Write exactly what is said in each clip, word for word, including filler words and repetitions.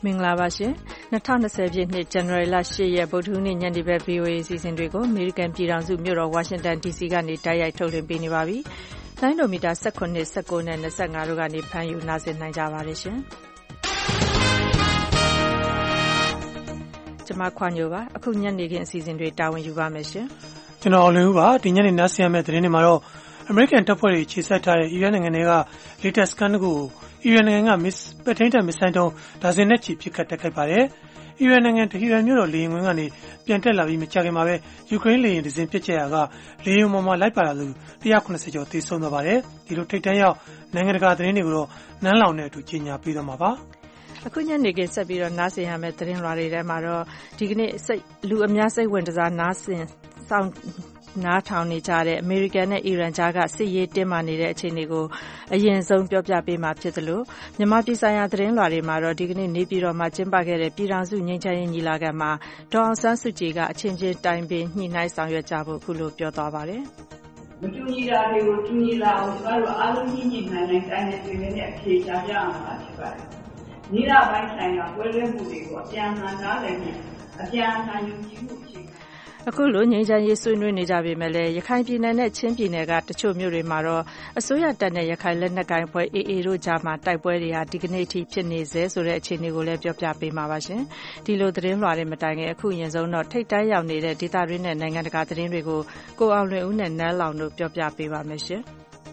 မင်္ဂလာပါရှင်၂၀၂၀ပြည့်နှစ်ဇန်နဝါရီလ၈ရက်ဗုဒ္ဓဟူးနေ့ညနေဘက် ဗီအိုအေ အစီအစဉ်တွေကိုအမေရိကန်ပြည်ထောင်စုမြို့တော်ဝါရှင်တန် ဒီစီ ကနေတိုက်ရိုက်ထုတ်လွှင့်ပေးနေပါပြီ။လိုင်းဒိုမီတာ၁၇, ၁၉နဲ့၂၅တို့ကနေဖမ်းယူနားဆင်နိုင်ကြပါတယ်ရှင်။ကျွန်မခွာညိုပါအခုညနေခင်းအစီအစဉ်တွေတာဝန်ယူပါမယ်ရှင်။ကျွန်တော်လွင်ဦးပါဒီညနေနားဆင်ရမယ့်သတင်းတွေမှာတော့အမေရိကန်တပ်ဖွဲ့တွေခြေဆက်ထားတဲ့အီရန်နိုင်ငံတွေက latest scan ကိုအီရန်နိုင်ငံက miss ပထိန်းတပ်မစ်ဆိုင်တုံးဒါဇင်နဲ့ချီပစ်ခတ်တိုက်ခိုက်ပါတယ်။အီရန်နိုင်ငံတဟီရန်မြို့တော်လေယာဉ်ကွင်းကနေပြန်တက်လာပြီးမကြာခင်မှာပဲယူကရိန်းလေယာဉ်တစ်စင်းပစ်ချရာကလေယာဉ်ပေါ်မှာလိုက်ပါလာသူ၁၇၀ကျော်သေဆုံးသွားပါတယ်။ဒီလိုထိပ်တန်းရောက်နိုင်ငံတကာသတင်းတွေကိုတော့နန်းလောင်နဲ့အတူကြီးညာပေးသွားမှာပါ။အခုညနေခင်းဆက်ပြီးတော့နားဆင်ရမယ့်သတင်းလွှာတွေထဲမှာတော့ဒီကနေ့စိတ်လူအများစိတ်ဝင်စားနားဆင်ဆောင်နားထောင်နေကြတဲ့အမေရိကန်နဲ့အီရန်ကြားကစစ်ရေးတင်းမာနေတဲ့အခြေအနေကိုအရင်ဆုံးပြောပြပေးမှာဖြစ်သလိုမြန်မာပြည်ဆိုင်ရာသတင်းလွှာတွေမှာတော့ဒီကနေ့နေပြည်တော်မှာကျင်းပခဲ့တဲ့ပြည်ထောင်စုငြိမ်းချမ်းရေးညီလာခံမှာဒေါ်အောင်ဆန်းစုကြည်ကအချင်းချင်းတိုင်ပင်ညှိနှိုင်းဆောင်ရွက်ကြဖို့အခုလိုပြောသွားပါတယ်။မတူညီတာတွေကိုတူညီလာအောင်ကျမတို့အားလုံးညှိညှိနှိုင်းနှိုင်းတိုင်းနဲ့ပြည်နဲ့အဖြေရှာကြအောင်ပါဖြစ်ပါတယ်။နိဒာပိုင်းဆိုင်ရာပွဲလွှဲမှုတွေကိုအပြန်အလှန်နားလည်မှုအပြန်အလှန်ယုံကြည်မှုအခြေခံအခုလိုငြိမ်းချမ်းရေးဆွေးနွေးနေကြပေမဲ့လည်းရခိုင်ပြည်နယ်နဲ့ချင်းပြည်နယ်ကတချို့မြို့တွေမှာတော့အစိုးရတပ်နဲ့ရခိုင်လက်နက်ကိုင်အဖွဲ့ အေအေ တို့ကြားမှာတိုက်ပွဲတွေဟာဒီကနေ့အထိဖြစ်နေဆဲဆိုတဲ့အခြေအနေကိုလည်းပြောပြပေးမှာပါရှင်။ဒီလိုသတင်းလွှာတွေမတိုင်ခင်အခုအရင်ဆုံးတော့ထိပ်တန်းရောက်နေတဲ့ဒေသတွင်းနဲ့နိုင်ငံတကာသတင်းတွေကိုကိုအောင်လွင်ဦးနဲ့နန်းလောင်တို့ပြောပြပေးပါမယ်ရှင်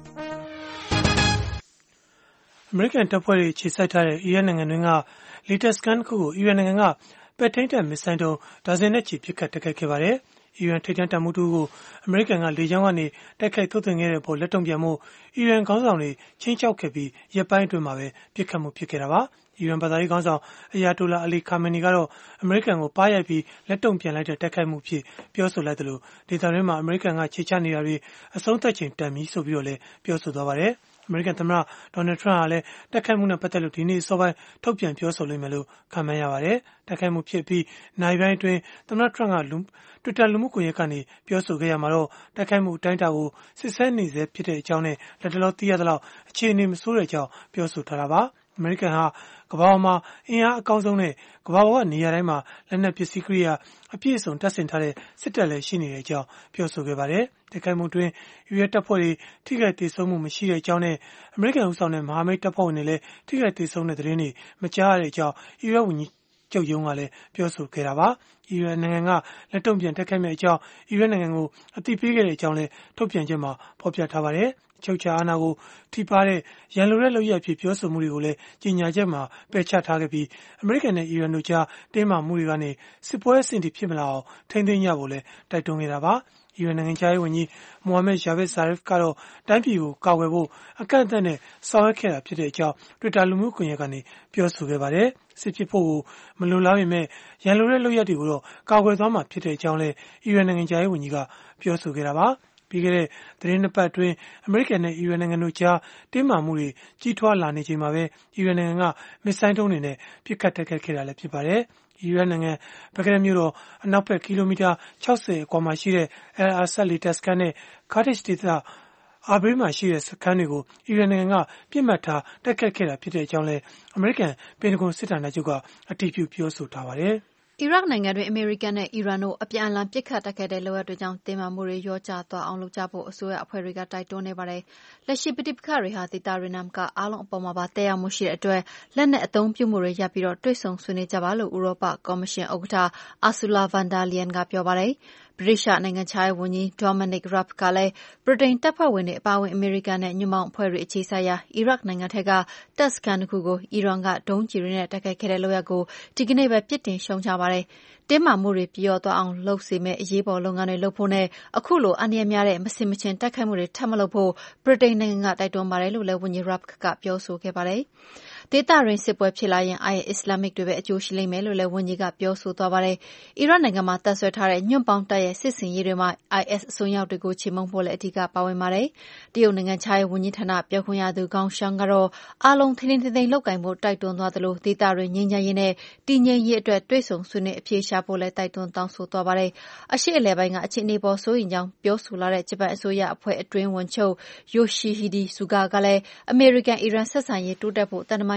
။အမေရိကန်တပ်ဖွဲ့တွေခြေစိုက်ထားတဲ့အီရန်နိုင်ငံတွင်းက latest scan ခုကိုအီရန်နိုင်ငံကပဲထိန်းတပ်မစ်ဆိုင်တုံးဒါဇင်နဲ့ချီပစ်ခတ်တိုက်ခိုက်ခဲ့ပါတယ်။အီရန်ထိပ်တန်းတပ်မှူးတို့ကိုအမေရိကန်ကလေကြောင်းကနေတိုက်ခိုက်ထုတ်သွင်းခဲ့တဲ့ပေါ်လက်တုံ့ပြန်မှုအီရန်ခေါင်းဆောင်တွေချင်းချောက်ခဲ့ပြီးရပ်ပိုင်းအတွင်းမှာပဲပြစ်ခတ်မှုဖြစ်ခဲ့တာပါ။အီရန်ဘာသာရေးခေါင်းဆောင်အယာတိုလာအလီခါမနီကတော့အမေရိကန်ကိုပါးရိုက်ပြီးလက်တုံ့ပြန်လိုက်တဲ့တိုက်ခိုက်မှုဖြစ်ပြောဆိုလိုက်တယ်လို့ဒေသတွင်းမှာအမေရိကန်ကခြေချနေတာတွေအဆုံးသတ်ချိန်တန်ပြီဆိုပြီးတော့လည်းပြောဆိုသွားပါတယ်။အမေရိကန်သမ္မတဒေါ်နယ်ထရန့်ဟာလည်းတိုက်ခိုက်မှုနဲ့ပတ်သက်လို့ဒီနေ့စောပိုင်းထုတ်ပြန်ပြောဆိုလိမ့်မယ်လို့ခန့်မှန်းရပါတယ်။တိုက်ခိုက်မှုဖြစ်ပြီးနိုင်ပိုင်းအတွင်းသမ္မတထရန့်ကလူ Twitter လူမှုကွန်ရက်ကနေပြောဆိုခဲ့ရမှာတော့တိုက်ခိုက်မှုအတိုင်းအတာကိုစစ်ဆေးနေစေဖြစ်တဲ့အကြောင်းနဲ့လက်တလောသိရသလောက်အခြေအနေမဆိုးတဲ့အကြောင်းပြောဆိုထားတာပါ။အမေရိကန်ဟာကမ္ဘာပေါ်မှာအင်အားအကောင်းဆုံးနဲ့ကမ္ဘာပေါ်ကနေရာတိုင်းမှာလက်နက်ပစ္စည်းကိရိယာအပြည့်အစုံတပ်ဆင်ထားတဲ့စစ်တပ်လည်းရှိနေတဲ့အကြောင်းပြောဆိုခဲ့ပါတယ်။တိုက်ခိုက်မှုတွင်ယူရဲတပ်ဖွဲ့တွေထိခိုက်ဒေဆုံးမှုမရှိတဲ့အကြောင်းနဲ့အမေရိကန်ဦးဆောင်တဲ့မဟာမိတ်တပ်ဖွဲ့ဝင်တွေလည်းထိခိုက်ဒေဆုံးတဲ့သတင်းတွေမကြားရတဲ့အကြောင်းအီရတ်ဝန်ကြီးချုပ်ရုံးကလည်းပြောဆိုခဲ့တာပါ။အီရန်နိုင်ငံကလက်တုံ့ပြန်တိုက်ခိုက်မဲ့အကြောင်းအီရတ်နိုင်ငံကိုအသိပေးခဲ့တဲ့အကြောင်းလည်းထုတ်ပြန်ချက်မှာဖော်ပြထားပါတယ်။ချုပ်ချာအာဏာကိုထိပါတဲ့ရန်လိုတဲ့လုပ်ရပ်ဖြစ်ပြောဆိုမှုတွေကိုလည်းကြေညာချက်မှာပယ်ချထားခဲ့ပြီးအမေရိကန်နဲ့အီရန်တို့ကြားတင်းမာမှုတွေကနေစစ်ပွဲအဆင့်ထိဖြစ်မလာအောင်ထိန်းသိမ်းကြဖို့လည်းတိုက်တွန်းခဲ့တာပါ။အီရန်နိုင်ငံခြားရေးဝန်ကြီးမိုဟာမက်ဂျာဗစ်ဇာရစ်ကတော့တိုင်းပြည်ကိုကာကွယ်ဖို့အကန့်အသတ်နဲ့ဆောင်ရွက်ခဲ့တာဖြစ်တဲ့အကြောင်း Twitter လူမှုကွန်ရက်ကနေပြောဆိုခဲ့ပါတယ်။စစ်ဖြစ်ဖို့ကိုမလိုလားပေမဲ့ရန်လိုတဲ့လုပ်ရပ်တွေကိုတော့ကာကွယ်သွားမှာဖြစ်တဲ့အကြောင်းလည်းအီရန်နိုင်ငံခြားရေးဝန်ကြီးကပြောဆိုခဲ့တာပါ။ပြီးခဲ့တဲ့သတင်းနှစ်ပတ်အတွင်းအမေရိကန်နဲ့အီရန်နိုင်ငံတို့ကြားတင်းမာမှုတွေကြီးထွားလာနေချိန်မှာပဲအီရန်နိုင်ငံကမစ်ဆိုင်တုံးတွေနဲ့ပစ်ခတ်တိုက်ခိုက်ခဲ့တာလည်းဖြစ်ပါတယ်။အီရန်နိုင်ငံဘဂ္ဂဒက်မြို့တော်အနောက်ဘက်ကီလိုမီတာ၆၀အကွာမှာရှိတဲ့ Al Asad latest scan နဲ့ Kurdish ဒေသအာဘေးမှာရှိတဲ့စခန်းတွေကိုအီရန်နိုင်ငံကပြစ်မှတ်ထားတိုက်ခိုက်ခဲ့တာဖြစ်တဲ့အကြောင်းလည်းအမေရိကန်ပင်တဂွန်စစ်ဌာနချုပ်ကအတည်ပြုပြောဆိုထားပါတယ်။အီရတ်နိုင်ငံတွင်အမေရိကန်နဲ့အီရန်တို့အပြန်အလှန်ပစ်ခတ်တိုက်ခိုက်တဲ့လုပ်ရပ်တွေကြောင့်တင်းမာမှုတွေလျော့ကျသွားအောင်လုပ်ကြဖို့အစိုးရအဖွဲ့တွေကတိုက်တွန်းနေပါတယ်။လက်ရှိပဋိပက္ခတွေဟာဒေသတွင်းကအားလုံးအပေါ်မှာပါသက်ရောက်မှုရှိတဲ့အတွက်လက်နက်အသုံးပြုမှုတွေရပ်ပြီးတော့တွေ့ဆုံဆွေးနွေးကြပါလို့ဥရောပကော်မရှင်ဥက္ကဋ္ဌ Ursula von der Leyen ကပြောပါတယ်။ဗြိတိသျှနိုင်ငံခြားရေးဝန်ကြီး Dominic Raab ကလည်းဗြိတိန်တပ်ဖွဲ့ဝင်တွေအပါအဝင်အမေရိကန်နဲ့ညွန့်ပေါင်းအဖွဲ့တွေအခြေစိုက်ရာအီရတ်နိုင်ငံထဲကတပ်စခန်းတစ်ခုကိုအီရန်ကဒုံးကျည်တွေနဲ့တိုက်ခိုက်ခဲ့တဲ့လုပ်ရပ်ကိုဒီကနေ့ပဲပြစ်တင်ရှုံချပါတယ်။တင်းမာမှုတွေပြေလျော့သွားအောင်လုပ်စေမယ့်အရေးပေါ်လုပ်ငန်းတွေလုပ်ဖို့နဲ့အခုလိုအန္တရာယ်များတဲ့မဆင်မခြင်တိုက်ခိုက်မှုတွေထပ်မလုပ်ဖို့ဗြိတိန်နိုင်ငံကတိုက်တွန်းပါတယ်လို့လည်းဝန်ကြီး Raab ကပြောဆိုခဲ့ပါတယ်။ဒေသတွင်းစစ်ပွဲဖြစ်လာရင် အိုင်အက်စ် အစ္စလာမစ်တွေပဲအကျိုးရှိလိမ့်မယ်လို့လည်းဝန်ကြီးကပြောဆိုသွားပါတယ်။အီရတ်နိုင်ငံမှာတပ်စွဲထားတဲ့ညွန့်ပေါင်းတပ်ရဲ့စစ်ဆင်ရေးတွေမှာ အိုင်အက်စ် အစွန်းရောက်တွေကိုချေမှုန်းဖို့လည်းအဓိကပါဝင်ပါတယ်။တရုတ်နိုင်ငံခြားရေးဝန်ကြီးဌာနပြောခွင့်ရသူကောင်ရှန်းကတော့အားလုံးထိန်းထိန်းသိမ်းသိမ်းလုပ်ကိုင်ဖို့တိုက်တွန်းသွားသလိုဒေသတွင်းငြိမ်းချမ်းရေးနဲ့တည်ငြိမ်ရေးအတွက်တွေ့ဆုံဆွေးနွေးအဖြေရှာဖို့လည်းတိုက်တွန်းတောင်းဆိုသွားပါတယ်။အရှေ့အလယ်ပိုင်းကအခြေအနေပေါ်စိုးရိမ်ကြောင်းပြောဆိုလာတဲ့ဂျပန်အစိုးရအဖွဲ့အတွင်းဝန်ချုပ် Yoshihide Suga ကလည်းအမေရိကန်-အီရန်ဆက်ဆံရေးတိုးတက်ဖို့တန်တမာ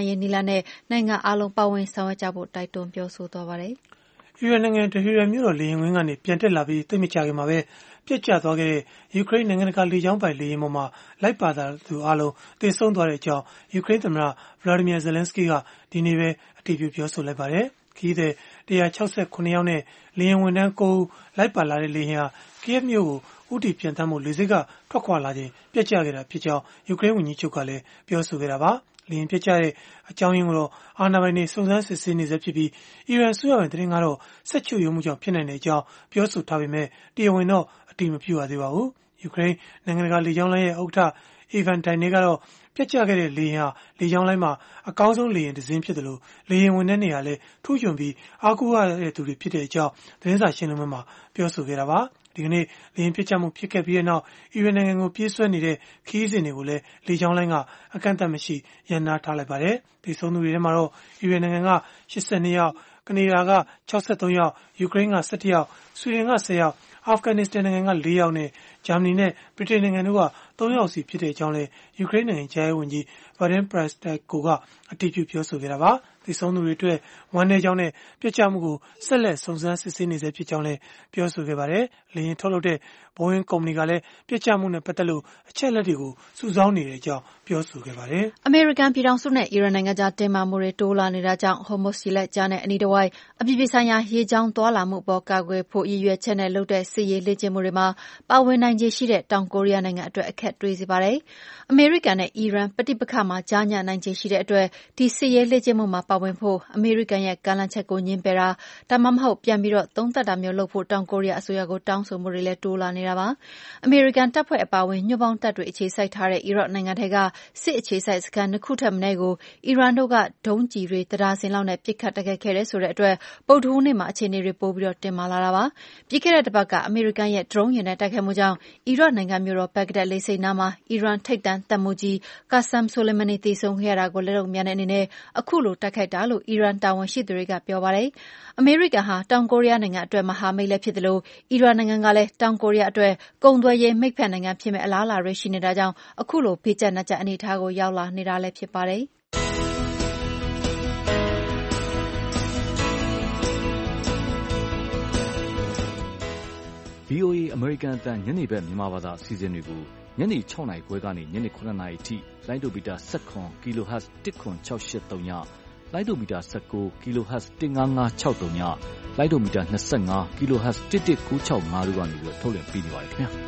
ရေးနည်းလမ်းနဲ့နိုင်ငံအားလုံးပါဝင်ဆောင်ရွက်ကြဖို့တိုက်တွန်းပြောဆိုသွားပါတယ်။အီရန်နိုင်ငံတဟီရန်မြို့တော်လေယာဉ်ကွင်းကနေပြန်တက်လာပြီးသိပ်မကြာခင်မှာပဲပြစ်ကျသွားခဲ့တဲ့ယူကရိန်းနိုင်ငံတကာလေကြောင်းပိုင်လေယာဉ်ပေါ်မှာလိုက်ပါလာသူအားလုံးသေဆုံးသွားတဲ့အကြောင်းယူကရိန်းသမ္မတ Volodymyr Zelensky ကဒီနေ့ပဲအတည်ပြုပြောဆိုလိုက်ပါတယ်။ခရီးသည်one hundred sixty-sevenယောက်နဲ့လေယာဉ်ဝန်ထမ်းnineဦးလိုက်ပါလာတဲ့လေယာဉ်ဟာKyivမြို့ကိုဦးတည်ပြန်တမ်းဖို့လေဆိပ်ကထွက်ခွာလာချိန်ပြတ်ကျခဲ့တာဖြစ်ကြောင်းယူကရိန်းဝန်ကြီးချုပ်ကလည်းပြောဆိုခဲ့တာပါ။လေယာဉ်ပြတ်ကျတဲ့အကြောင်းရင်းကိုတော့အာဏာပိုင်တွေစုံစမ်းစစ်ဆေးနေဆဲဖြစ်ပြီးအီရန်အစိုးရဝင်သတင်းကတော့စက်ချုပ်ရုံးမှုကြောင့်ဖြစ်နိုင်တဲ့အကြောင်းပြောဆိုထားပေမဲ့တရားဝင်တော့အတည်မပြုရသေးပါဘူး။ယူကရိန်းနိုင်ငံတကာလေကြောင်းလိုင်းရဲ့ဥက္ကဋ္ဌ Ivan Dayne ကတော့ပြတ်ကျခဲ့တဲ့လေယာဉ်ဟာလေကြောင်းလိုင်းမှာအကောင်းဆုံးလေယာဉ်တစ်စင်းဖြစ်တယ်လို့လေယာဉ်ဝန်ထမ်းတွေကလည်းထူးချွန်ပြီးအားကိုးရတဲ့သူတွေဖြစ်တဲ့အကြောင်းသတင်းစာရှင်းလင်းပွဲမှာပြောဆိုခဲ့တာပါ။ဒီကနေ့လေယာဉ်ပြစ်ကျမှုဖြစ်ခဲ့ပြီးတဲ့နောက်အီရန်နိုင်ငံကိုပြေးဆွဲနေတဲ့ခရီးစဉ်တွေကိုလည်းလေကြောင်းလိုင်းကအကန့်အသတ်မရှိရန်နာထားလိုက်ပါတယ်။ဒီဆုံးသူတွေထဲမှာတော့အီရန်နိုင်ငံကeighty-twoယောက်၊ကနေဒါကsixty-threeယောက်၊ယူကရိန်းကsevenယောက်၊ဆွီဒင်ကtenယောက်၊အာဖဂန်နစ္စတန်နိုင်ငံကfourယောက်နဲ့ဂျာမနီနဲ့ဗြိတိန်နိုင်ငံတို့ကthreeယောက်စီဖြစ်တဲ့အကြောင်းလည်းယူကရိန်းနိုင်ငံခြားရေးဝန်ကြီး Vadym Prystaiko ကအတည်ပြုပြောဆိုခဲ့တာပါ။ဒီဆုံးသူတွေအတွက်ဝမ်းနည်းကြောင်းနဲ့ပြစ်ကျမှုကိုဆက်လက်စုံစမ်းစစ်ဆေးနေဆဲဖြစ်ကြောင်းလည်းပြောဆိုခဲ့ပါတယ်။လေယာဉ်ထုတ်လုပ်တဲ့ Boeing ကုမ္ပဏီကလည်းပြစ်ကျမှုနဲ့ပတ်သက်လို့အချက်အလက်တွေကိုစုဆောင်းနေတဲ့အကြောင်းပြောဆိုခဲ့ပါတယ်။အမေရိကန်ပြည်ထောင်စုနဲ့အီရန်နိုင်ငံကြားတင်းမာမှုတွေတိုးလာနေတာကြောင့် Hormuz ရေလက်ကြားနဲ့အနီးတစ်ဝိုက်အပြည်ပြည်ဆိုင်ရာရေကြောင်းသွားလာမှုပေါ်ကာကွယ်ဖို့ရည်ရွယ်ချက်နဲ့လုပ်တဲ့စစ်ရေးလေ့ကျင့်မှုတွေမှာပါဝင်နိုင်ခြေရှိတဲ့တောင်ကိုရီးယားနိုင်ငံအတွက်အခက်တွေ့စေပါတယ်။အမေရိကန်နဲ့အီရန်ပဋိပက္ခမှာကြားညှနိုင်ခြေရှိတဲ့အတွက်ဒီစစ်ရေးလေ့ကျင့်မှုမှာပါဝင်ဖို့အမေရိကန်ရဲ့ကမ်းလှမ်းချက်ကိုညှင်းပယ်တာဒါမှမဟုတ်ပြန်ပြီးတော့သုံးသပ်တာမျိုးလုပ်ဖို့တောင်ကိုရီးယားအစိုးရကိုတောင်းဆိုမှုတွေလည်းတိုးလာနေတာပါ။အမေရိကန်တပ်ဖွဲ့အပါအဝင်ညွန့်ပေါင်းတပ်တွေအခြေစိုက်ထားတဲ့အီရတ်နိုင်ငံထဲကစစ်အခြေစိုက်စခန်းနှစ်ခုထက်မနည်းကိုအီရန်တို့ကဒုံးကျည်တွေတဒါဇင်လောက်နဲ့ပစ်ခတ်တိုက်ခိုက်ခဲ့တဲ့ဆိုတဲ့အတွက်ဗုဒ္ဓဟူးနေ့မှာအခြေအနေတွေပိုပြီးတော့တင်မာလာတာပါ။ပြီးခဲ့တဲ့တစ်ပတ်ကအမေရိကန်ရဲ့ဒရုန်းယာဉ်နဲ့တိုက်ခိုက်မှုကြောင့်အီရတ်နိုင်ငံမြို့တော်ဘဂ္ဂဒက်လေဆိပ်နားမှာအီရန်ထိပ်တန်းတပ်မှူးကြီး Qasem Soleimani သေဆုံးခဲ့ရတာကိုလက်တော့မြန်တဲ့အနေနဲ့အခုလိုတိုက်ခိုက်တာလို့အီရန်တာဝန်ရှိသူတွေကပြောပါတယ်။အမေရိကန်ဟာတောင်ကိုရီးယားနိုင်ငံအတွက်မဟာမိတ်လည်းဖြစ်တယ်လို့အီရန်နိုင်ငံကလည်းတောင်ကိုရီးယားအတွက်ကုန်သွယ်ရေးမိတ်ဖက်နိုင်ငံဖြစ်မဲ့အလားအလာတွေရှိနေတာကြောင့်အခုလိုဖေးကျက်နှက်ကျအနေအထားကိုရောက်လာနေတာလည်းဖြစ်ပါတယ်။ V O A အမေရိကန်အသံညနေဘက်မြန်မာဘာသာအစီအစဉ်တွေကိုညနေsixနာရီခွဲကနေညနေsevenနာရီအထိလိုင်းဒိုမီတာseven ကီလိုဟတ်ဇ်one nine six eight threeညလိုင်းဒိုမီတာnineteenကီလိုဟတ်ဇ်one five five six threeညလိုင်းဒိုမီတာtwenty-fiveကီလိုဟတ်ဇ်eleven nine six fiveတို့ကနေပြီးထုတ်လွှင့်ပေးနေပါတယ်ခင်ဗျာ။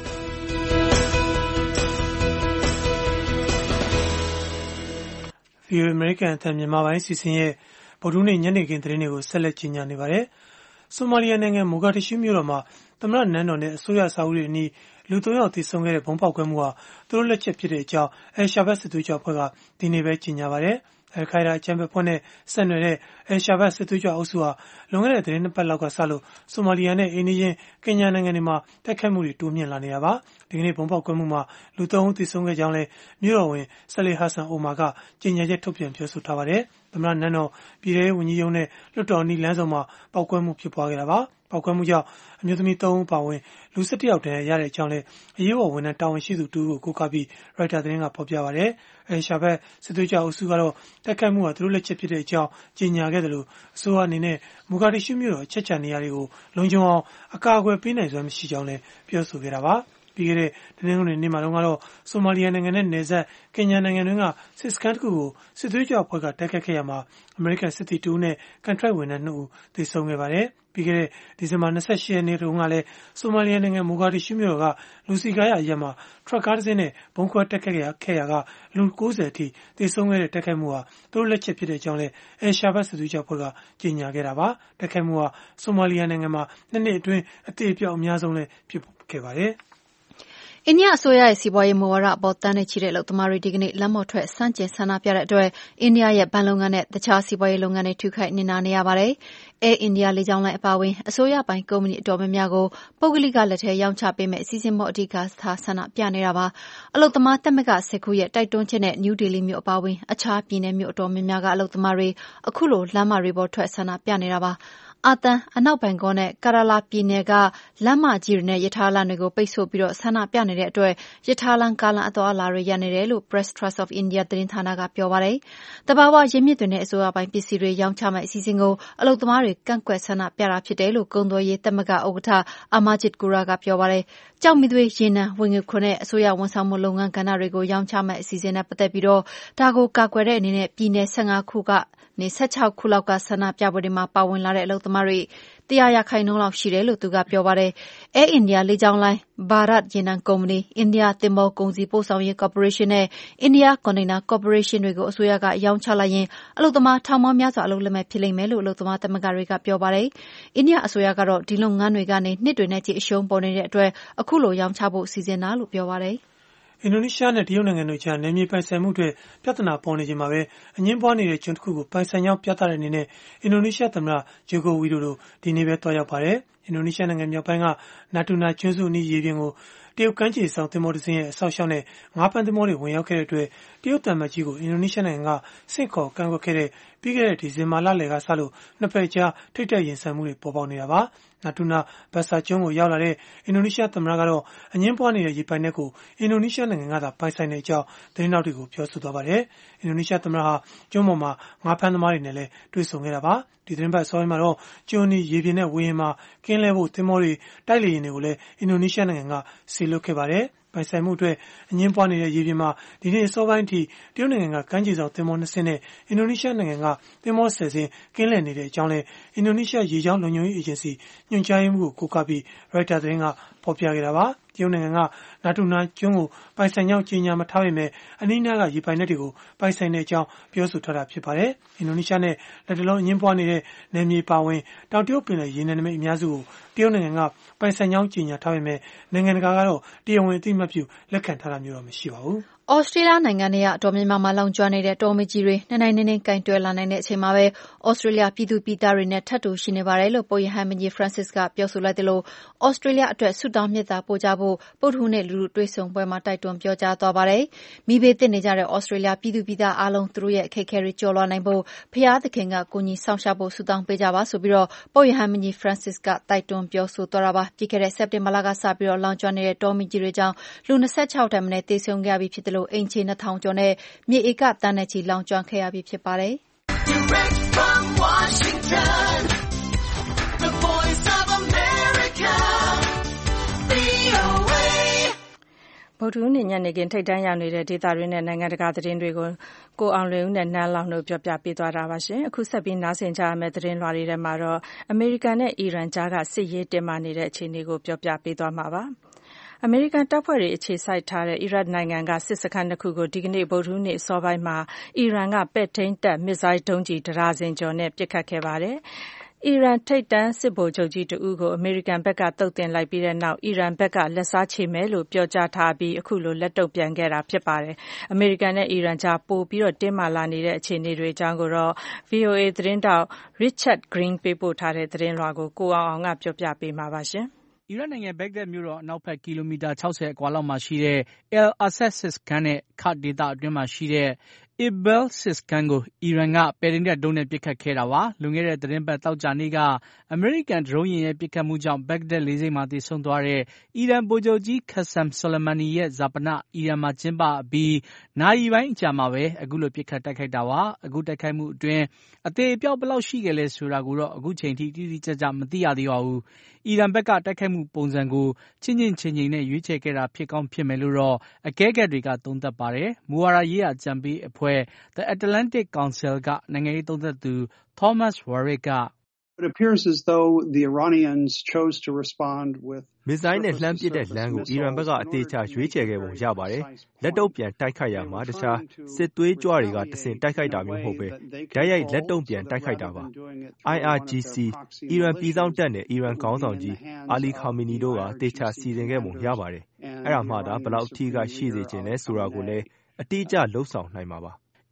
V O A အမေရိကန်အသံမြန်မာပိုင်းစီစဉ်ရဲ့ဗုဒ္ဓဟူးနေ့ညနေခင်းသတင်းတွေကိုဆက်လက်ကြီးညာနေပါတယ်။ဆိုမာလီယာနိုင်ငံမိုဂါဒစ်ရှူးမြို့တော်မှာသမ္မတနန်းတော်နဲ့အစိုးရအဆောက်အဦတွေအနီးလူthreeယောက်သေဆုံးခဲ့တဲ့ဘုံပေါက်ကွဲမှုဟာသူတို့လက်ချက်ဖြစ်တဲ့အကြောင်းအယ်ရှာဘတ်စစ်သွေးကြွအဖွဲ့ကဒီနေ့ပဲကြေညာပါတယ်။အယ်ခိုင်ဒါအကြမ်းဖက်အဖွဲ့နဲ့ဆက်နွယ်တဲ့အယ်ရှာဘတ်စစ်သွေးကြွအုပ်စုဟာလွန်ခဲ့တဲ့သတင်းနှစ်ပတ်လောက်ကစလို့ဆိုမာလီယာနဲ့အိန္ဒိယကင်ညာနိုင်ငံတွေမှာတိုက်ခိုက်မှုတွေတိုးမြင့်လာနေတာပါ။ဒီကနေ့ဘုံပေါက်ကွဲမှုမှာလူthreeဦးသေဆုံးခဲ့ကြောင်းလည်းမြို့တော်ဝင်ဆလေဟာဆန်အိုမာကကြေညာချက်ထုတ်ပြန်ပြောဆိုထားပါတယ်။သမ္မတနန်းတော်ပြည်ထောင်ဝန်ကြီးရုံးနဲ့လွှတ်တော်အနီးလမ်းဆောင်မှာပေါက်ကွဲမှုဖြစ်ပွားခဲ့တာပါ။ပေါက်ကွဲမှုကြောင့်အမျိုးသမီးthreeဦးပါဝင်လူsevenယောက်တန်းရတဲ့အကြောင်းလည်းအရေးပေါ်ဝန်ထမ်းတာဝန်ရှိသူတူကိုကိုးကားပြီးရိုက်တာသတင်းကဖော်ပြပါတယ်။အဲရှာဘတ်စစ်သွေးကြွအုပ်စုကတော့တိုက်ခိုက်မှုဟာသူတို့လက်ချက်ဖြစ်တဲ့အကြောင်းကြေညာခဲ့တယ်လို့အစိုးရအနေနဲ့မိုဂါဒစ်ရှူးမြို့တော်အချက်ချာနေရာတွေကိုလုံခြုံအောင်အကာအကွယ်ပေးနိုင်စွမ်းမရှိကြောင်းလည်းပြောဆိုခဲ့တာပါ။ပြီးခဲ့တဲ့တင်းငွေနေ့မှာတော့ကတော့ဆိုမာလီယာနိုင်ငံနဲ့နယ်စပ်ကင်ညာနိုင်ငံတွင်းကစစ်စခန်းတစ်ခုကိုစစ်သွေးကြွအဖွဲ့ကတိုက်ခတ်ခဲ့ရမှာအမေရိကန်စစ်သည်twoဦးနဲ့ကန်ထရိုက်ဝန်ထမ်းtwoဦးသေဆုံးခဲ့ပါတယ်။ပြီးခဲ့တဲ့ဒီဇင်ဘာtwenty-sixရက်နေ့တုန်းကလည်းဆိုမာလီယာနိုင်ငံမိုဂါဒစ်ရှူးမြို့တော်ကလူစီကားရအရပ်မှာထရပ်ကားတစ်စင်းနဲ့ဘုံခွဲတိုက်ခတ်ခဲ့ရာကလူninetyအထိသေဆုံးခဲ့တဲ့တိုက်ခိုက်မှုဟာသူတို့လက်ချက်ဖြစ်တဲ့အကြောင်းလည်းအယ်ရှာဘတ်စစ်သွေးကြွအဖွဲ့ကကြေညာခဲ့တာပါ။တိုက်ခိုက်မှုဟာဆိုမာလီယာနိုင်ငံမှာနှစ်နှစ်အတွင်းအသေးအပြောက်အများဆုံးလည်းဖြစ်ခဲ့ပါတယ်။အိန္ဒိယအစိုးရရဲ့စီးပွားရေးမူဝါဒအပေါ်သန်းနဲ့ချီတဲ့အလုပ်သမားတွေဒီကနေ့လမ်းပေါ်ထွက်ဆန့်ကျင်ဆန္ဒပြတဲ့အတွက်အိန္ဒိယရဲ့ဘဏ်လုပ်ငန်းနဲ့တခြားစီးပွားရေးလုပ်ငန်းတွေထိခိုက်နစ်နာနေရပါတယ်။ Air India လေကြောင်းလိုင်းအပါအဝင်အစိုးရပိုင်ကုမ္ပဏီအတော်များများကိုပုဂ္ဂလိကလက်ထဲရောင်းချပေးမယ့်အစီအစဉ်ပေါ်အဓိကထားဆန္ဒပြနေတာပါ။အလုပ်သမားသမဂ္ဂone ohခုရဲ့တိုက်တွန်းချက်နဲ့နယူးဒေလီမြို့အပါအဝင်အခြားပြည်နယ်မြို့အတော်များများကအလုပ်သမားတွေအခုလိုလမ်းမတွေပေါ်ထွက်ဆန္ဒပြနေတာပါ။အာသန်အနောက်ဘန်ကောနဲ့ကာရာလာပြည်နယ်ကလမ်းမကြီးတွေနဲ့ရထားလမ်းတွေကိုပိတ်ဆို့ပြီးဆန္ဒပြနေတဲ့အတွက်ရထားလမ်းကားလမ်းအသွားအလာတွေရပ်နေတယ်လို့ Press Trust of India သတင်းဌာနကပြောပါတယ်။သဘာဝရင်းမြစ်တွေနဲ့အစိုးရပိုင်းပစ္စည်းတွေရောင်းချမယ့်အစီအစဉ်ကိုအလုပ်သမားတွေကန့်ကွက်ဆန္ဒပြတာဖြစ်တယ်လို့ကုန်သွယ်ရေးသမဂ္ဂဥက္ကဋ္ဌ Amarjit Gura ကပြောပါတယ်။ကျောက်မီးသွေးရေနံဝင်ငွေခွန်နဲ့အစိုးရဝန်ဆောင်မှုလုပ်ငန်းကဏ္ဍတွေကိုရောင်းချမယ့်အစီအစဉ်နဲ့ပတ်သက်ပြီးဒါကိုကာကွယ်တဲ့အနေနဲ့ပြည်နယ်၁၅ခုကနေ၁၆ခုလောက်ကဆန္ဒပြပွဲတွေမှာပါဝင်လာတဲ့အလုပ်သမားတွေတရာရာခိုင်နှုန်းလောက်ရှိတယ်လို့သူကပြောပါတယ်။ Air India လေကြောင်းလိုင်း၊ Bharat ရေနံကုမ္ပဏီ၊ India သင်္ဘောကုန်စည်ပို့ဆောင်ရေးကော်ပိုရေးရှင်းနဲ့ India Container Corporation တွေကိုအစိုးရကရောင်းချလိုက်ရင်အလုပ်သမားထောင်ပေါင်းများစွာအလုပ်လက်မဲ့ဖြစ်လိမ့်မယ်လို့အလုပ်သမားသမဂ္ဂတွေကပြောပါတယ်။ အိန္ဒိယအစိုးရကတော့ဒီလုပ်ငန်းတွေကနေနှစ်တွေနဲ့ချီအရှုံးပေါ်နေတဲ့အတွက်အခုလိုရောင်းချဖို့စီစဉ်တာလို့ပြောပါတယ်။အင်ဒိုနီးရှားနဲ့တရုတ်နိုင်ငံတို့ကြားနယ်မြေပိုင်ဆိုင်မှုအတွက်ပြဿနာပေါ်နေချိန်မှာပဲအငြင်းပွားနေတဲ့ကျွန်းတစ်ခုကိုပိုင်ဆိုင်ကြောင်းပြသတဲ့အနေနဲ့အင်ဒိုနီးရှားသမ္မတဂျိုကိုဝီဒိုတို့ဒီနေ့ပဲသွားရောက်ပါတယ်။အင်ဒိုနီးရှားနိုင်ငံမြောက်ပိုင်းကနာတူနာကျွန်းစုအနီးရေပြင်ကိုတရုတ်ကမ်းခြေစောင့်သင်္ဘောတစ်စင်းရဲ့အစောင့်အရှောက်နဲ့ငါးဖမ်းသင်္ဘောတွေဝင်ရောက်ခဲ့တဲ့အတွက်တရုတ်သံအမတ်ကြီးကိုအင်ဒိုနီးရှားနိုင်ငံကဆင့်ခေါ်ကန့်ကွက်ခဲ့တဲ့ပြီးခဲ့တဲ့ဒီဇင်ဘာလလယ်ကစလို့နှစ်ဖက်ကြားထိပ်တိုက်ရင်ဆိုင်မှုတွေပေါ်ပေါက်နေတာပါ။နာတူနာဘတ်ဆာကျွန်းကိုရောက်လာတဲ့အင်ဒိုနီးရှားသမ္မတကတော့အငြင်းပွားနေတဲ့ရေပိုင်နက်ကိုအင်ဒိုနီးရှားနိုင်ငံကသာပိုင်ဆိုင်တဲ့အကြောင်းသတင်းထောက်တွေကိုပြောဆိုသွားပါတယ်။အင်ဒိုနီးရှားသမ္မတဟာကျွန်းပေါ်မှာငါးဖမ်းသမားတွေနဲ့လည်းတွေ့ဆုံခဲ့တာပါ။ဒီသတင်းပတ်အစောပိုင်းမှာတော့ကျွန်းနီးရေပြင်နဲ့ဝေဟင်မှာကင်းလဲဖို့သင်္ဘောတွေတိုက်လေယာဉ်တွေကိုလည်းအင်ဒိုနီးရှားနိုင်ငံကစေလွှတ်ခဲ့ပါတယ်။ပိုင်ဆိုင်မှုအတွက်အငြင်းပွားနေတဲ့ရေပြင်မှာဒီနေ့အစောပိုင်းအထိတရုတ်နိုင်ငံကကမ်းခြေဆောင်သင်္ဘောနှစ်စင်းနဲ့အင်ဒိုနီးရှားနိုင်ငံကသင်္ဘောဆယ်စင်းကင်းလှည့်နေတဲ့အကြောင်းလည်းအင်ဒိုနီးရှားရေကြောင်းလုံခြုံရေးအေဂျင်စီညွှန်ကြားရေးမှူးကိုကိုးကားပြီး Reuters သတင်းကဖော်ပြခဲ့တာပါ။တရုတ်နိုင်ငံကနာတူနာကျွန်းကိုပိုင်ဆိုင်ကြောင်းကြေညာမထားပေမဲ့အနီးနားကရေပိုင်နက်တွေကိုပိုင်ဆိုင်တဲ့အကြောင်းပြောဆိုထားတာဖြစ်ပါတယ်။အင်ဒိုနီးရှားနဲ့လက်တလုံးအငြင်းပွားနေတဲ့နယ်မြေပါဝင်တောင်တရုတ်ပင်လယ်ရေနံနမိတ်အများစုကိုတရုတ်နိုင်ငံကပိုင်ဆိုင်ကြောင်းကြေညာထားပေမဲ့နိုင်ငံတကာကတော့တရားဝင်အသိအမှတ်ပြုလက်ခံထားတာမျိုးတော့မရှိပါဘူး။ဩစတြေးလျနိုင်ငံတွေကအတော်များများမှာလောင်ကျွမ်းနေတဲ့တောမီးကြီးတွေနိုင်နိုင်နင်းနင်းကင်တွယ်လာနိုင်တဲ့အချိန်မှာပဲဩစတြေးလျပြည်သူပြည်သားတွေနဲ့ထပ်တူရှိနေပါတယ်လို့ပုပ်ရဟန်းမင်းကြီး Francis ကပြောဆိုလိုက်သလိုဩစတြေးလျအတွက်ဆုတောင်းမေတ္တာပို့ကြဖို့ဗုဒ္ဓဟူးနေ့လူထုတွေ့ဆုံပွဲမှာတိုက်တွန်းပြောကြားသွားပါတယ်။မီးဘေးသင့်နေကြတဲ့ဩစတြေးလျပြည်သူပြည်သားအားလုံးသူတို့ရဲ့အခက်အခဲတွေကျော်လွှားနိုင်ဖို့ဘုရားသခင်ကကူညီစောင့်ရှောက်ဖို့ဆုတောင်းပေးကြပါဆိုပြီးပုပ်ရဟန်းမင်းကြီး Francis ကတိုက်တွန်းပြောဆိုသွားတာပါ။ပြီးခဲ့တဲ့စက်တင်ဘာလကစပြီးလောင်ကျွမ်းနေတဲ့တောမီးကြီးတွေကြောင့်လူ၂၆ထက်မနည်းသေဆုံးခဲ့ရပြီးဖြစ်တယ်လို့အိမ်ခြေနှစ်ထောင်ကျော်နဲ့မြေဧကသန်းနဲ့ချီလောင်ကျွမ်းခဲ့ရပြီးဖြစ်ပါတယ်။ Direct from Washington, the voice of America, ဗွီအိုအေ ဗုဒ္ဓဟူးနေ့ညနေခင်းထိပ်တန်းရောက်နေတဲ့ဒေသတွင်းနဲ့နိုင်ငံတကာသတင်းတွေကိုကိုအောင်လွင်ဦးနဲ့နန်းလောင်တို့ပြောပြပေးသွားတာပါရှင်။အခုဆက်ပြီးနားဆင်ကြရမယ့်သတင်းလွှာတွေထဲမှာတော့အမေရိကန်နဲ့အီရန်ကြားကစစ်ရေးတင်းမာနေတဲ့အခြေအနေကိုပြောပြပေးသွားမှာပါ။အမေရိကန်တပ်ဖွဲ့တွေအခြေစိုက်ထားတဲ့အီရတ်နိုင်ငံကစစ်စခန်းတစ်ခုကိုဒီကနေ့ဗုဒ္ဓဟူးနေ့အစောပိုင်းမှာအီရန်ကပဲ့ထိန်းတပ်မစ်ဇိုင်းဒုံးကျည်တစ်ဒါဇင်ကျော်နဲ့ပစ်ခတ်ခဲ့ပါတယ်။အီရန်ထိပ်တန်းစစ်ဗိုလ်ချုပ်ကြီးတဦးကိုအမေရိကန်ဘက်ကသုတ်သင်လိုက်ပြီးတဲ့နောက်အီရန်ဘက်ကလက်စားချေမယ်လို့ပြောကြားထားပြီးအခုလိုလက်တုံ့ပြန်ခဲ့တာဖြစ်ပါတယ်။အမေရိကန်နဲ့အီရန်ကြားပိုပြီးတော့တင်းမာလာနေတဲ့အခြေအနေတွေအကြောင်းကိုတော့ ဗွီအိုအေ သတင်းထောက် Richard Green ပေးပို့ထားတဲ့သတင်းလွှာကိုကိုအောင်အောင်ကပြောပြပေးမှာပါရှင်။အီရတ်နိုင်ငံဘဂ္ဂဒက်မြို့တော်အနောက်ဘက်ကီလိုမီတာ၆၀အကွာလောက်မှာရှိတဲ့ Al Asad စစ်စခန်းနဲ့ကာ့ဒ်ဒေသအတွင်းမှာရှိတဲ့ Irbil စစ်စခန်းကိုအီရန်ကပဲ့ထိန်းတပ်ဒုံးနဲ့ပစ်ခတ်ခဲ့တာပါ။လွန်ခဲ့တဲ့သီတင်းပတ်သောကြာနေ့ကအမေရိကန်ဒရုန်းယာဉ်ရဲ့ပစ်ခတ်မှုကြောင့်ဘဂ္ဂဒက်လေဆိပ်မှာသေဆုံးသွားတဲ့အီရန်ဗိုလ်ချုပ်ကြီး Qasem Soleimani ရဲ့ဈာပနအီရန်မှာကျင်းပအပြီးနာရီပိုင်းအကြာမှာပဲအခုလိုပစ်ခတ်တိုက်ခိုက်တာပါ။အခုတိုက်ခိုက်မှုအတွင်းအသေအပျောက်ဘယ်လောက်ရှိခဲ့လဲဆိုတာကိုတော့အခုချိန်ထိတိတိကျကျမသိရသေးပါဘူး။အီရန်ဘက်ကတိုက်ခိုက်မှုပုံစံကိုချင့်ချင့်ချိန်ချိန်နဲ့ရွေးချယ်ခဲ့တာဖြစ်ကောင်းဖြစ်မယ်လို့တော့အကဲခတ်တွေကသုံးသပ်ပါတယ်။မူဝါဒရေးရာအကြံပေးအဖွဲ့ The Atlantic Council ကနိုင်ငံရေးသုံးသပ်သူ Thomas Warwick က It appears as though the Iranians chose to respond with မစ်ဇိုင်းနဲ့လှမ်းပစ်တဲ့လမ်းကိုအီရန်ဘက်ကအသေးချာရွေးချယ်ခဲ့ပုံရပါတယ်။လက်တုံ့ပြန်တိုက်ခိုက်ရမှာတခြားစစ်သွေးကြွတွေကတဆင့်တိုက်ခိုက်တာမျိုးမဟုတ်ပဲဓာတ်ရိုက်လက်တုံ့ပြန်တိုက်ခိုက်တာပါ။ I R G C အီရန်ပြည်စောင့်တပ်နဲ့အီရန်ခေါင်းဆောင်ကြီးအာလီခါမီနီတို့ကသေချာစီစဉ်ခဲ့ပုံရပါတယ်။အဲ့ဒါမှသာဘယ်လောက်အထိကရှိစေချင်လဲဆိုတာကိုလည်းအတိအကျလှုပ်ဆောင်နိုင်မှာပါအ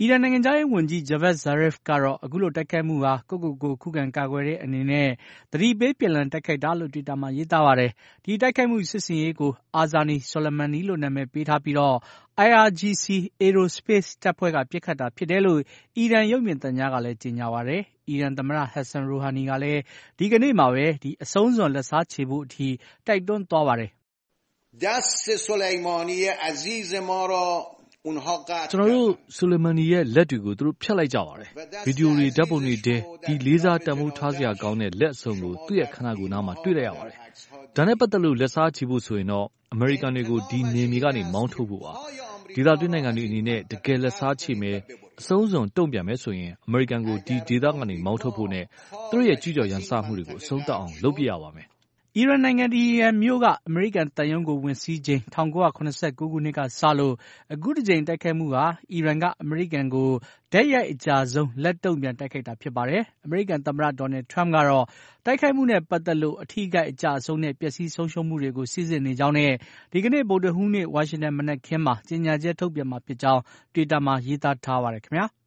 အီရန်နိုင်ငံသားရေးဝန်ကြီး Javad Zarif ကတော့အခုလိုတိုက်ခိုက်မှုဟာကိုယ့်ကိုယ်ကိုခုခံကာကွယ်တဲ့အနေနဲ့သတိပေးပြန်လည်တိုက်ခိုက်တာလို့ Twitter မှာရေးသားပါတယ်။ဒီတိုက်ခိုက်မှုစစ်ဆင်ရေးကို Azani Soleimani လို့နာမည်ပေးထားပြီးတော့ I R G C Aerospace တပ်ဖွဲ့ကပစ်ခတ်တာဖြစ်တယ်လို့အီရန်ရုပ်မြင်သံကြားကလည်းကြေညာပါတယ်။အီရန်သမ္မတ Hassan Rouhani ကလည်းဒီကနေ့မှာပဲဒီအဆုံးစွန်လက်စားချေဖို့အထိတိုက်တွန်းသွားပါတယ်။ Dast Soleimani aziz ma ra ကျွန်တော်တို့ဆိုလီမန်နီရဲ့လက်တွေကိုသူတို့ဖျက်လိုက်ကြပါတယ်။ဗီဒီယိုတွေဓာတ်ပုံတွေထဲဒီလေးစားတန်ဖိုးထားစရာကောင်းတဲ့လက်အစုံကိုသူ့ရဲ့ခန္ဓာကိုယ်နားမှာတွေ့လိုက်ရပါတယ်။ဒါနဲ့ပတ်သက်လို့လက်စားချီဖို့ဆိုရင်တော့အမေရိကန်တွေကိုဒီနေမြေကနေမောင်းထုတ်ဖို့ပါ။ဒေသတွင်းနိုင်ငံတွေအနေနဲ့တကယ်လက်စားချီမယ်အဆုံးစွန်တုံ့ပြန်မယ်ဆိုရင်အမေရိကန်ကိုဒီဒေသကနေမောင်းထုတ်ဖို့နဲ့သူတို့ရဲ့ကြွကြော်ရန်စမှုတွေကိုအဆုံးသတ်အောင်လုပ်ပြရပါမယ်။အီရန်နိုင်ငံတီဟီရန်မြို့ကအမေရိကန်သံရုံးကိုဝင်စီးချိန်၁၉၇၉ခုနှစ်ကစလို့အခုတစ်ကြိမ်တိုက်ခိုက်မှုဟာအီရန်ကအမေရိကန်ကိုတိုက်ရိုက်အကြဆုံးလက်တုံ့ပြန်တိုက်ခိုက်တာဖြစ်ပါတယ်။အမေရိကန်သမ္မတဒေါ်နယ်ထရမ့်ကတော့တိုက်ခိုက်မှုနဲ့ပတ်သက်လို့အထိခိုက်အကြဆုံးနဲ့ပျက်စီးဆုံးရှုံးမှုတွေကိုစိစစ်နေကြောင်းနဲ့ဒီကနေ့ဗုဒ္ဓဟူးနေ့ဝါရှင်တန်မနက်ခင်းမှာကြေညာချက်ထုတ်ပြန်မှာဖြစ်ကြောင်း Twitter မှာရေးသားထားပါတယ်ခင်ဗျာ။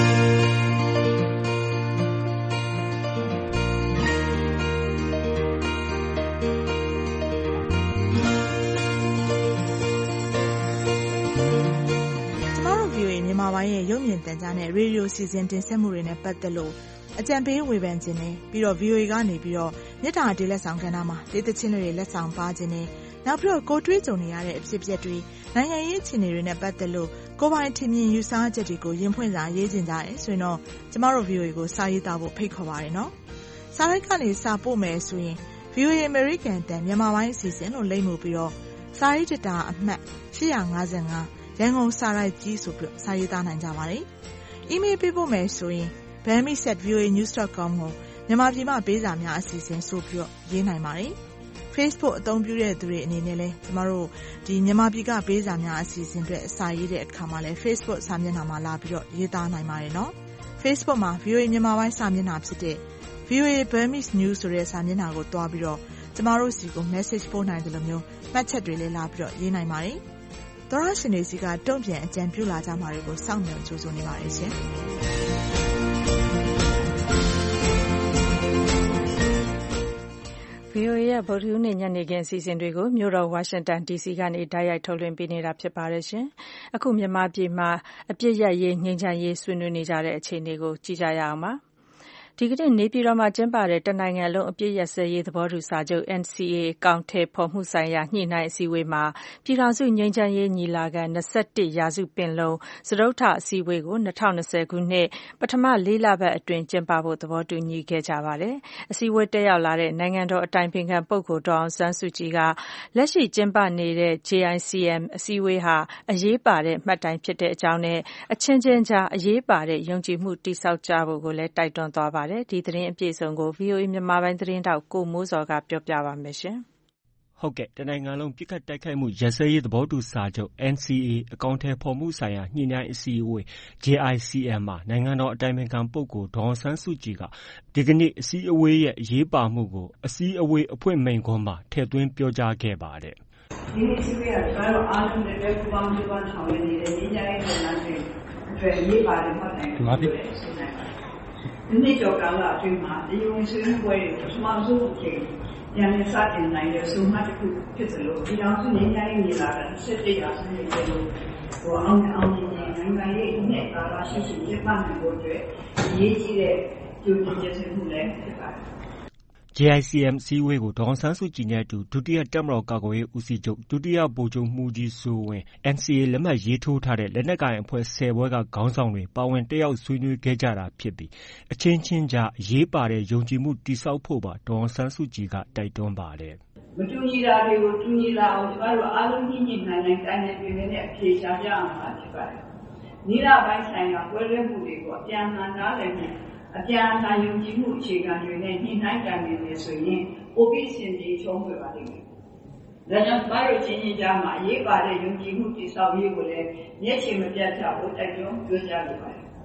မြန်မာပိုင်းရဲ့ရုပ်မြင်သံကြားနဲ့ရေဒီယိုစီစဉ်တင်ဆက်မှုတွေနဲ့ပတ်သက်လို့အကြံပေးဝေဖန်ခြင်းနဲ့ပြီးတော့ ဗီအိုအေ ကနေပြီးတော့မြစ်တာတေးလက်ဆောင်ကဏ္ဍမှာတေးသချင်းတွေလက်ဆောင်ပါခြင်းနဲ့နောက်ပြီးတော့ကိုတွေးကြုံနေရတဲ့အဖြစ်အပျက်တွေနိုင်ငံရေးအခြေအနေတွေနဲ့ပတ်သက်လို့ကိုယ်ပိုင်ထင်မြင်ယူဆချက်တွေကိုရင်ဖွင့်စာရေးခြင်းကြတယ်ဆိုရင်တော့ကျမတို့ ဗီအိုအေ ကိုစာရေးသားဖို့ဖိတ်ခေါ်ပါရနော်။စာရိုက်ကနေစာပို့မယ်ဆိုရင် ဗီအိုအေ American တန်မြန်မာပိုင်းအစီအစဉ်လို့လိမ့်မှုပြီးတော့စာရေးတတာအမှတ်၈၅၅ရန်ကုန်စာရိုက်ကြီးဆိုပြီးစာရေးသားနိုင်ကြပါတယ်။ အီးမေးလ်ပေးဖို့မယ်ဆိုရင် burmese at v o a news dot com ကိုမြန်မာပြည်မှာပေးစာများအစီအစဉ်ဆိုပြီးရေးနိုင်ပါတယ်။ Facebook အသုံးပြုတဲ့သူတွေအနေနဲ့လည်းကျမတို့ဒီမြန်မာပြည်ကပေးစာများအစီအစဉ်တွေစာရေးတဲ့အခါမှာလည်း Facebook စာမျက်နှာမှာလာပြီးတော့ရေးသားနိုင်ပါတယ်နော်။ Facebook မှာ ဗီအိုအေ မြန်မာပိုင်းစာမျက်နှာဖြစ်တဲ့ ဗီအိုအေ Burmese News ဆိုတဲ့စာမျက်နှာကိုတွားပြီးတော့ကျမတို့စီကို message ပို့နိုင်တယ်လို့မျိုးမှတ်ချက်တွေလည်းလာပြီးတော့ရေးနိုင်ပါတယ်။သောရရှင်တွေစီကတုံ့ပြန်အကြံပြုလာကြမှာတွေကိုစောင့်မျှော်ကြိုးစားနေပါတယ်ရှင်။ဗီအိုအေရဲ့ဗုဒ္ဓဟူးနေ့ညနေခင်းအစီအစဉ်တွေကိုမြို့တော်ဝါရှင်တန်ဒီစီကနေတိုက်ရိုက်ထုတ်လွှင့်ပေးနေတာဖြစ်ပါတယ်ရှင်။အခုမြန်မာပြည်မှာအပြစ်ရရေးငြိမ်းချမ်းရေးဆွေးနွေးနေကြတဲ့အခြေအနေကိုကြည့်ကြရအောင်ပါ။ဒီကနေ့နေပြည်တော်မှာကျင်းပတဲ့တနိုင်ငံလုံးအပြစ်ရစဲရေးသဘောတူစာချုပ် N C A အကောင့်ထဲပေါ်မှုဆိုင်ရာညှိနှိုင်းအစည်းအဝေးမှာပြည်ထောင်စုငြိမ်းချမ်းရေးညီလာခံ၂၁ရာစုပင်လုံစတုတ္ထအစည်းအဝေးကို၂၀၂၀ခုနှစ်ပထမလေးလပတ်အတွင်းကျင်းပဖို့သဘောတူညီခဲ့ကြပါတယ်။အစည်းအဝေးတက်ရောက်လာတဲ့နိုင်ငံတော်အတိုင်ပင်ခံပုဂ္ဂိုလ်ဒေါ်အောင်ဆန်းစုကြည်ကလက်ရှိကျင်းပနေတဲ့ J I C M အစည်းအဝေးဟာအရေးပါတဲ့မှတ်တိုင်ဖြစ်တဲ့အကြောင်းနဲ့အချင်းချင်းကြားအရေးပါတဲ့ယုံကြည်မှုတည်ဆောက်ကြဖို့ကိုလည်းတိုက်တွန်းသွားပါတယ်။ဒီသတင်းအပြည့်အစုံကို ဗီအိုအေ မြန်မာပိုင်းသတင်းထောက်ကိုမိုးဇော်ကပြောပြပါမယ်ရှင်။ဟုတ်ကဲ့တနိုင်ငံလုံးပြစ်ခတ်တိုက်ခိုက်မှုရစဲရေးသဘောတူစာချုပ် N C A အကောင့်ထဲပေါ်မှုဆိုင်ရာညှိနှိုင်းအစည်းအဝေး J I C M မှာနိုင်ငံတော်အတိုင်ပင်ခံပုဂ္ဂိုလ်ဒေါ်အောင်ဆန်းစုကြည်ကဒီကနေ့အစည်းအဝေးရဲ့အရေးပါမှုကိုအစည်းအဝေးအဖွင့်မိန့်ခွန်းမှာထည့်သွင်းပြောကြားခဲ့ပါတယ်။ဒီနေ့အစည်းအဝေးကကျွန်တော်အားလုံးနဲ့ပူးပေါင်းကြိုးပမ်းဆောင်ရွက်နေတဲ့ညီညာရေးလုပ်ငန်းတွေအတွက်အရေးပါတဲ့မှတ်တိုင်ကိုပြောတယ်ဆိုနိုင်ပါတယ်။ဒီနေ့ကြော်ကာလအတွင်းမှာဒီဝင်ဆွေးနွေးပွဲတွေပထမဆုံးအချိန်ပြန်လည်စတင်နိုင်တဲ့ဆုံးမတစ်ခုဖြစ်သလိုဒီအောင်စုငြိမ်းချမ်းရေးညီလာခံစစ်တေးရာဆွေးနွေးပွဲကိုဟိုအောင်အောင်မြင်မြင်နိုင်ငံရေးအနှစ်သာရရှိရှိကျင်းပနိုင်ဖို့အတွက်အရေးကြီးတဲ့ကြိုတင်ပြင်ဆင်မှုလည်းဖြစ်ပါတယ် J I C M အစည်းအဝေးကိုဒေါ်အောင်ဆန်းစုကြည်နဲ့အတူဒုတိယတပ်မတော်ကာကွယ်ရေးဦးစီးချုပ်ဒုတိယဗိုလ်ချုပ်မှူးကြီးစိုးဝင်း N C A လက်မှတ်ရေးထိုးထားတဲ့လက်နက်ကိုင်အဖွဲ့ဆယ်ဖွဲ့ကခေါင်းဆောင်တွေပါဝင်တက်ရောက်ဆွေးနွေးခဲ့ကြတာဖြစ်ပြီးအချင်းချင်းကြားအရေးပါတဲ့ယုံကြည်မှုတည်ဆောက်ဖို့ပါဒေါ်အောင်ဆန်းစုကြည်ကတိုက်တွန်းပါတယ်။မတူညီတာတွေကိုတူညီလာအောင်ကျွန်တော်တို့အားလုံးညှိညှိနှိုင်းနှိုင်းတိုင်းနဲ့ပြည်နဲ့အဖြေရှာပြအောင်ပါဖြစ်ပါတယ်။နိဒာပိုင်းဆိုင်ရာပွဲလွဲမှုတွေကိုအပြန်အလှန်နားလည်မှုအပြန်အလှန်ယုံကြည်မှုအခြေခံတွေနဲ့ညှိနှိုင်းကြနေတယ်ဆိုရင်ပိုပြီးစင်ပြေချုံးွယ်ပါလိမ့်မယ်။ဒါကြောင့်ဘာလို့ချင်းချင်းကြားမှာအရေးပါတဲ့ယုံကြည်မှုတည်ဆောက်ရေးကိုလည်းမျက်ခြေမပြတ်ကြဖို့တိုက်တွန်းပြောကြားလိုပါတယ်။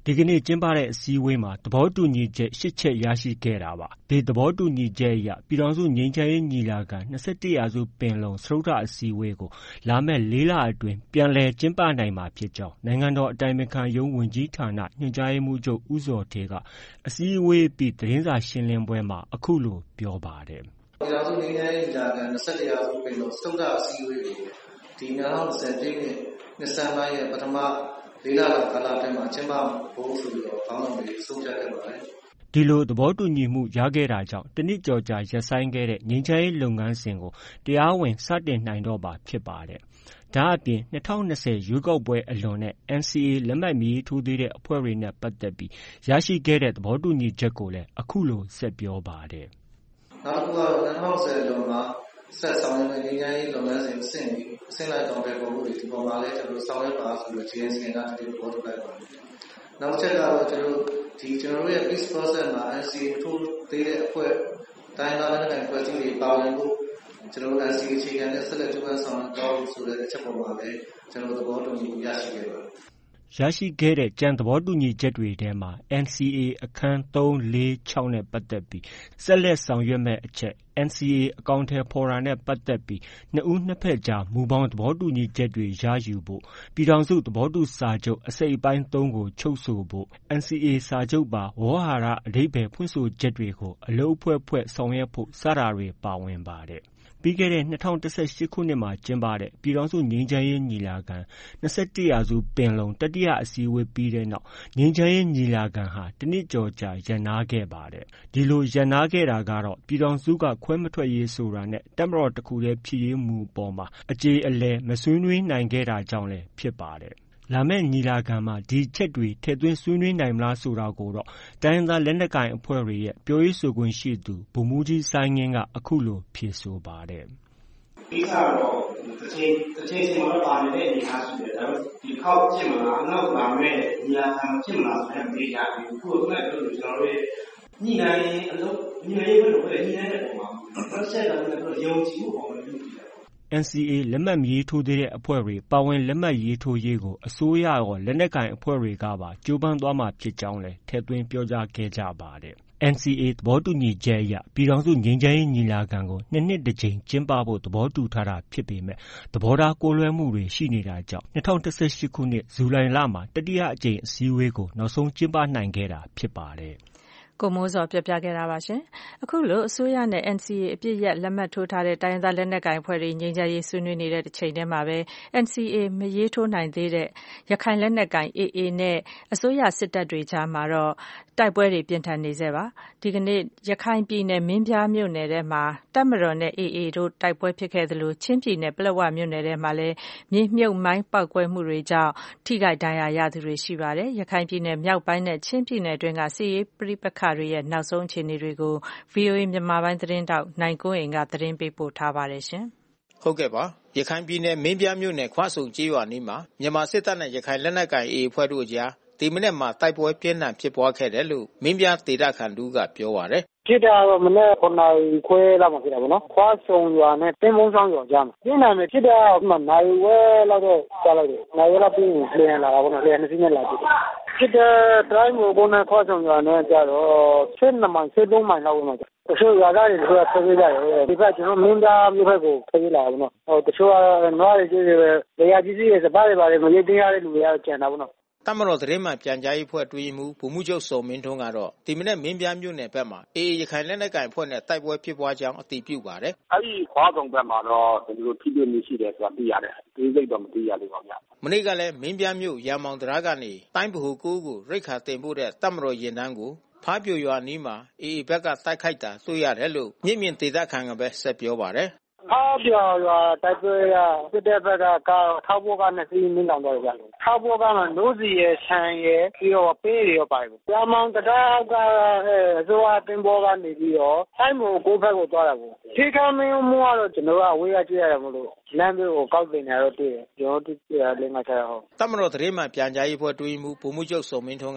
ဒီကနေ့ကျင်းပတဲ့အစည်းအဝေးမှာသဘောတူညီချက်ရှစ်ချက်ရရှိခဲ့တာပါ။ဒီသဘောတူညီချက်အရပြည်ထောင်စုငြိမ်းချမ်းရေးညီလာခံ၂၁ရာစုပင်လုံစတုတ္ထအစည်းအဝေးကိုလာမယ့်လေးလအတွင်းပြန်လည်ကျင်းပနိုင်မှာဖြစ်ကြောင်းနိုင်ငံတော်အတိုင်ပင်ခံရုံးဝန်ကြီးဌာနညွှန်ကြားရေးမှူးချုပ်ဦးဇော်ဌေးကအစည်းအဝေးပြီးသတင်းစာရှင်းလင်းပွဲမှာအခုလိုပြောပါတယ်။ "ပြည်ထောင်စုငြိမ်းချမ်းရေးညီလာခံ၂၁ရာစုပင်လုံစတုတ္ထအစည်းအဝေးကိုဒီ၂၀၂၁နှစ်နှစ်ဆန်းပိုင်းရဲ့ပထမလေးလကာလအတွင်းမှာကျင်းပဖို့ဆိုပြီးတော့ခေါင်းဆောင်တွေဆုံးဖြတ်ခဲ့ပါတယ်။ " ဒီလိုသဘောတူညီမှုရခဲ့တာကြောင့်တနှစ်ကျော်ကြာရပ်ဆိုင်းခဲ့တဲ့ငြိမ်းချမ်းရေးလုပ်ငန်းစဉ်ကိုတရားဝင်စတင်နိုင်တော့မှာဖြစ်ပါတယ်။ဒါအပြင်၂၀၂၀ရွေးကောက်ပွဲအလွန်နဲ့ N C A လက်မှတ်မရေးထိုးသေးတဲ့အဖွဲ့တွေနဲ့ပတ်သက်ပြီးရရှိခဲ့တဲ့သဘောတူညီချက်ကိုလည်းအခုလိုဆက်ပြောပါတယ်။"နောက်တစ်ခုကတော့၂၀၂၀အလွန်မှာဆက်ဆောင်ရွက်မယ့်ငြိမ်းချမ်းရေးလုပ်ငန်းစဉ်အဆင့်ပြီးအဆင့်လိုက်တောင်းတဲ့ပုံမှုတွေဒီပေါ်မှာလည်းကျွန်တော်တို့ဆောင်ရွက်ပါဆိုပြီး J S N ကတည်းကပေါ်ထုတ်လိုက်ပါတယ်။နောက်တစ်ချက်ကတော့ကျွန်တော်တို့ဒီကျွန်တော်တို့ရဲ့ peace process မှာ N C A ထိုးသေးတဲ့အဖွဲ့တိုင်းသားလက်နက်ကိုင်ဖွဲ့စည်းတွေပါဝင်ဖို့ကျွန်တော်တို့ N C A အခြေခံနဲ့ဆက်လက်ကြိုးပမ်းဆောင်ရွက်သွားဖို့ဆိုတဲ့အချက်ပေါ်မှာလည်းကျွန်တော်တို့သဘောတူညီမှုရရှိခဲ့ပါတယ်။ရရှိခဲ့တဲ့ကြံသဘောတူညီချက်တွေထဲမှာ N C A အခန်း၃၊၄၊၆နဲ့ပတ်သက်ပြီးဆက်လက်ဆောင်ရွက်မယ့်အချက် N C A အကောင်အထည်ဖော်တာနဲ့ပတ်သက်ပြီးနှစ်ဦးနှစ်ဖက်ကြားမူဘောင်သဘောတူညီချက်တွေရယူဖို့ပြည်ထောင်စုသဘောတူစာချုပ်အစိတ်အပိုင်း၃ကိုချုပ်ဆိုဖို့ N C A စာချုပ်ပါဝေါဟာရအဓိပ္ပါယ်ဖွင့်ဆိုချက်တွေကိုအလုပ်အဖွဲ့ဖွဲ့ဆောင်ရွက်ဖို့စတာတွေပါဝင်ပါတယ်။ပြီးခဲ့တဲ့၂၀၁၈ခုနှစ်မှာကျင်းပတဲ့ပြည်ထောင်စုငြိမ်းချမ်းရေးညီလာခံ၂၁ရာစုပင်လုံတတိယအစည်းအဝေးပြီးတဲ့နောက်ငြိမ်းချမ်းရေးညီလာခံဟာတနှစ်ကျော်ကြာရပ်နားခဲ့ပါတယ်။ဒီလိုရပ်နားခဲ့တာကတော့ပြည်ထောင်စုကခွဲမထွက်ရေးဆိုတာနဲ့တပ်မတော်တစ်ခုတည်းဖြစ်ရေးမူအပေါ်မှာအကြေအလည်မဆွေးနွေးနိုင်ခဲ့တာကြောင့်လည်းဖြစ်ပါတယ်။လာမယ့်ညီလာခံမှာဒီချက်တွေထည့်သွင်းဆွေးနွေးနိုင်မလားဆိုတာကိုတော့တိုင်းရင်းသားလက်နက်ကိုင်အဖွဲ့တွေရဲ့ပြောရေးဆိုခွင့်ရှိသူဗိုလ်မှူးကြီးစိုင်းငင်းကအခုလိုဖြေဆိုပါတယ်။ဒီကတော့တစ်ချိန်တစ်ချိန်စီမှာပါနေတဲ့အနေအထားရှိတယ်ဒါပေမဲ့ဒီခေါက်ဖြစ်မလားနောက်လာမယ့်ညီလာခံဖြစ်မလားဆိုတဲ့မေးကြတယ်ခုကလည်းကျွန်တော်တို့ညီနိုင်အလုပ်ညီနိုင်ဘယ်လိုလဲညီနိုင်တဲ့ပုံမှာတစ်ချက်တော့လည်းယုံကြည်မှုပုံမှာလုပ်ကြည့်တယ် N C A လက်မှတ်မရေးထိုးသေးတဲ့အဖွဲ့တွေပါဝင်လက်မှတ်ရေးထိုးရေးကိုအစိုးရရောလက်နက်ကိုင်အဖွဲ့တွေကပါကြိုးပမ်းသွားမှာဖြစ်ကြောင်းလည်းထည့်သွင်းပြောကြားခဲ့ကြပါတယ်။ N C A သဘောတူညီချက်အရပြည်ထောင်စုငြိမ်းချမ်းရေးညီလာခံကိုနှစ်နှစ်တစ်ကြိမ်ကျင်းပဖို့သဘောတူထားတာဖြစ်ပေမဲ့သဘောထားကွဲလွဲမှုတွေရှိနေတာကြောင့်၂၀၁၈ခုနှစ်ဇူလိုင်လမှာတတိယအကြိမ်အစည်းအဝေးကိုနောက်ဆုံးကျင်းပနိုင်ခဲ့တာဖြစ်ပါတယ်။ကိုမိုးဇော်ပြောပြခဲ့တာပါရှင်။အခုလိုအစိုးရနဲ့ N C A အပြည့်ရက်လက်မှတ်ထိုးထားတဲ့တိုင်းသားလက်နက်ကိုင်အဖွဲ့တွေငြိမ်းချမ်းရေးဆွေးနွေးနေတဲ့တစ်ချိန်တည်းမှာပဲ N C A မရေးထိုးနိုင်သေးတဲ့ရခိုင်လက်နက်ကိုင် A A နဲ့အစိုးရစစ်တပ်တွေကြားမှာတော့တိုက်ပွဲတွေပြင်းထန်နေဆဲပါ။ဒီကနေ့ရခိုင်ပြည်နယ်မင်းပြားမြို့နယ်ထဲမှာတပ်မတော်နဲ့ A A တို့တိုက်ပွဲဖြစ်ခဲ့သလိုချင်းပြည်နယ်ပလက်ဝမြို့နယ်ထဲမှာလည်းမြေမြုပ်မိုင်းပေါက်ကွဲမှုတွေကြောင့်ထိခိုက်ဒဏ်ရာရသူတွေရှိပါတယ်။ရခိုင်ပြည်နယ်မြောက်ပိုင်းနဲ့ချင်းပြည်နယ်တွင်းကစစ်ရေးပဋိပက္ခတွေရဲ့နောက်ဆုံးအခြေအနေတွေကို V O A မြန်မာပိုင်းသတင်းတောက်နိုင်ကွန်းအိန်ကသတင်းပေးပို့ထားပါတယ်ရှင်။ဟုတ်ကဲ့ပါရခိုင်ပြည်နယ်မင်းပြားမြို့နယ်ခွဆုံကျေးရွာနီးမှာမြန်မာစစ်တပ်နဲ့ရခိုင်လက်နက်ကိုင် A A အဖွဲ့တို့အကြားဒီမနေ့မှာတိုက်ပွဲပြင်းထန်ဖြစ်ပွားခဲ့တယ်လို့မင်းပြားဒေသခံတူကပြောပါတယ်။ဖြစ်တာတော့မနေ့ခုနနာရီခွဲလောက်မှာဖြစ်တာပေါ့နော်။ခွဆုံရွာနဲ့တင်းမုံဆောင်ရွာကြားမှာပြင်းထန်တယ်ဖြစ်တာကမှနိုင်ဝဲလောက်တော့ကြားလိုက်တယ်။နိုင်ဝဲလောက်ပြီးရင်ပြန်လာတာပေါ့နော်။ပြန်နှစ်စီးနဲ့လာကြည့်တယ်။ဖြစ်တဲ့တိုင်းကိုဘုံနဲ့ခွဆုံရွာနဲ့ကြတော့ဆယ်နှစ်မိုင်ဆယ်သုံးမိုင်လောက်ဝင်မှာတချို့ရွာသားတွေတို့ဆက်ပေးကြတယ်ဒီဘက်ကျွန်တော်မင်းသားမြို့ဘက်ကိုဆက်ပေးလာတယ်နော်ဟိုတချို့ကနွားတွေကြီးတွေလေယာကြီးကြီးတွေစပါးတွေပါတယ်မရိတ်တင်းရတဲ့လူတွေကကျန်တာပေါ့နော်တပ်မတော်သတင်းမှန်ပြန်ကြားရေးဖွဲ့တွင်းမှုဗိုလ်မှူးချုပ်စုံမင်းထွန်းကတော့ဒီမနေ့မင်းပြားမြို့နယ်ဘက်မှာ A A ရခိုင်လက်နက်ကိုင်ဖွဲ့နဲ့တိုက်ပွဲဖြစ်ပွားကြောင်းအတည်ပြုပါတယ်အဲ့ဒီခွားဆောင်ဘက်မှာတော့ကျွန်တော်တို့ထိတွေ့မှုရှိတယ်ဆိုတာသိရတယ်ဒီစိတ်တော့မသိရသေးပါဘူးမနေ့ကလည်းမင်းပြားမြို့ရံမောင်တရားကနေတိုင်းဗဟိုကိုကိုရိတ်ခါတင်ပို့တဲ့တပ်မတော်ရင်တန်းကိုဖားပြိုရွာနီးမှာ A A ဘက်ကတိုက်ခိုက်တာတွေ့ရတယ်လို့မြင့်မြင့်ဒေသခံကပဲဆက်ပြောပါတယ်ဖားပြိုရွာတိုက်ပွဲကစစ်တဲ့ဘက်ကကားထောက်ဖို့ကနှစ်စီးမင်းတောင်တော့ကြတယ်ထောက်ဖို့ကမှနိုးစီရဲ့ဆန်ရဲ့ပြီးတော့ပေးရရောပါတယ်။ရမောင်တရားကအစိုးရတင်ပေါ်ကနေပြီးတော့တိုင်းမို့ကိုဘက်ကိုသွားတာကိုထိခမ်းမင်းမှုကတော့ကျွန်တော်ကအဝေးကကြည့်ရတယ်မလို့လမ်းဘေးကိုကောက်တင်နေတော့တွေ့တယ်ကျွန်တော်တို့လင်းမချရဟုတ်တပ်မတော်သတင်းမှပြန်ကြားရေးဖွဲ့တွင်းမှုဗိုလ်မှူးချုပ်စုံမင်းထွန်းကတော့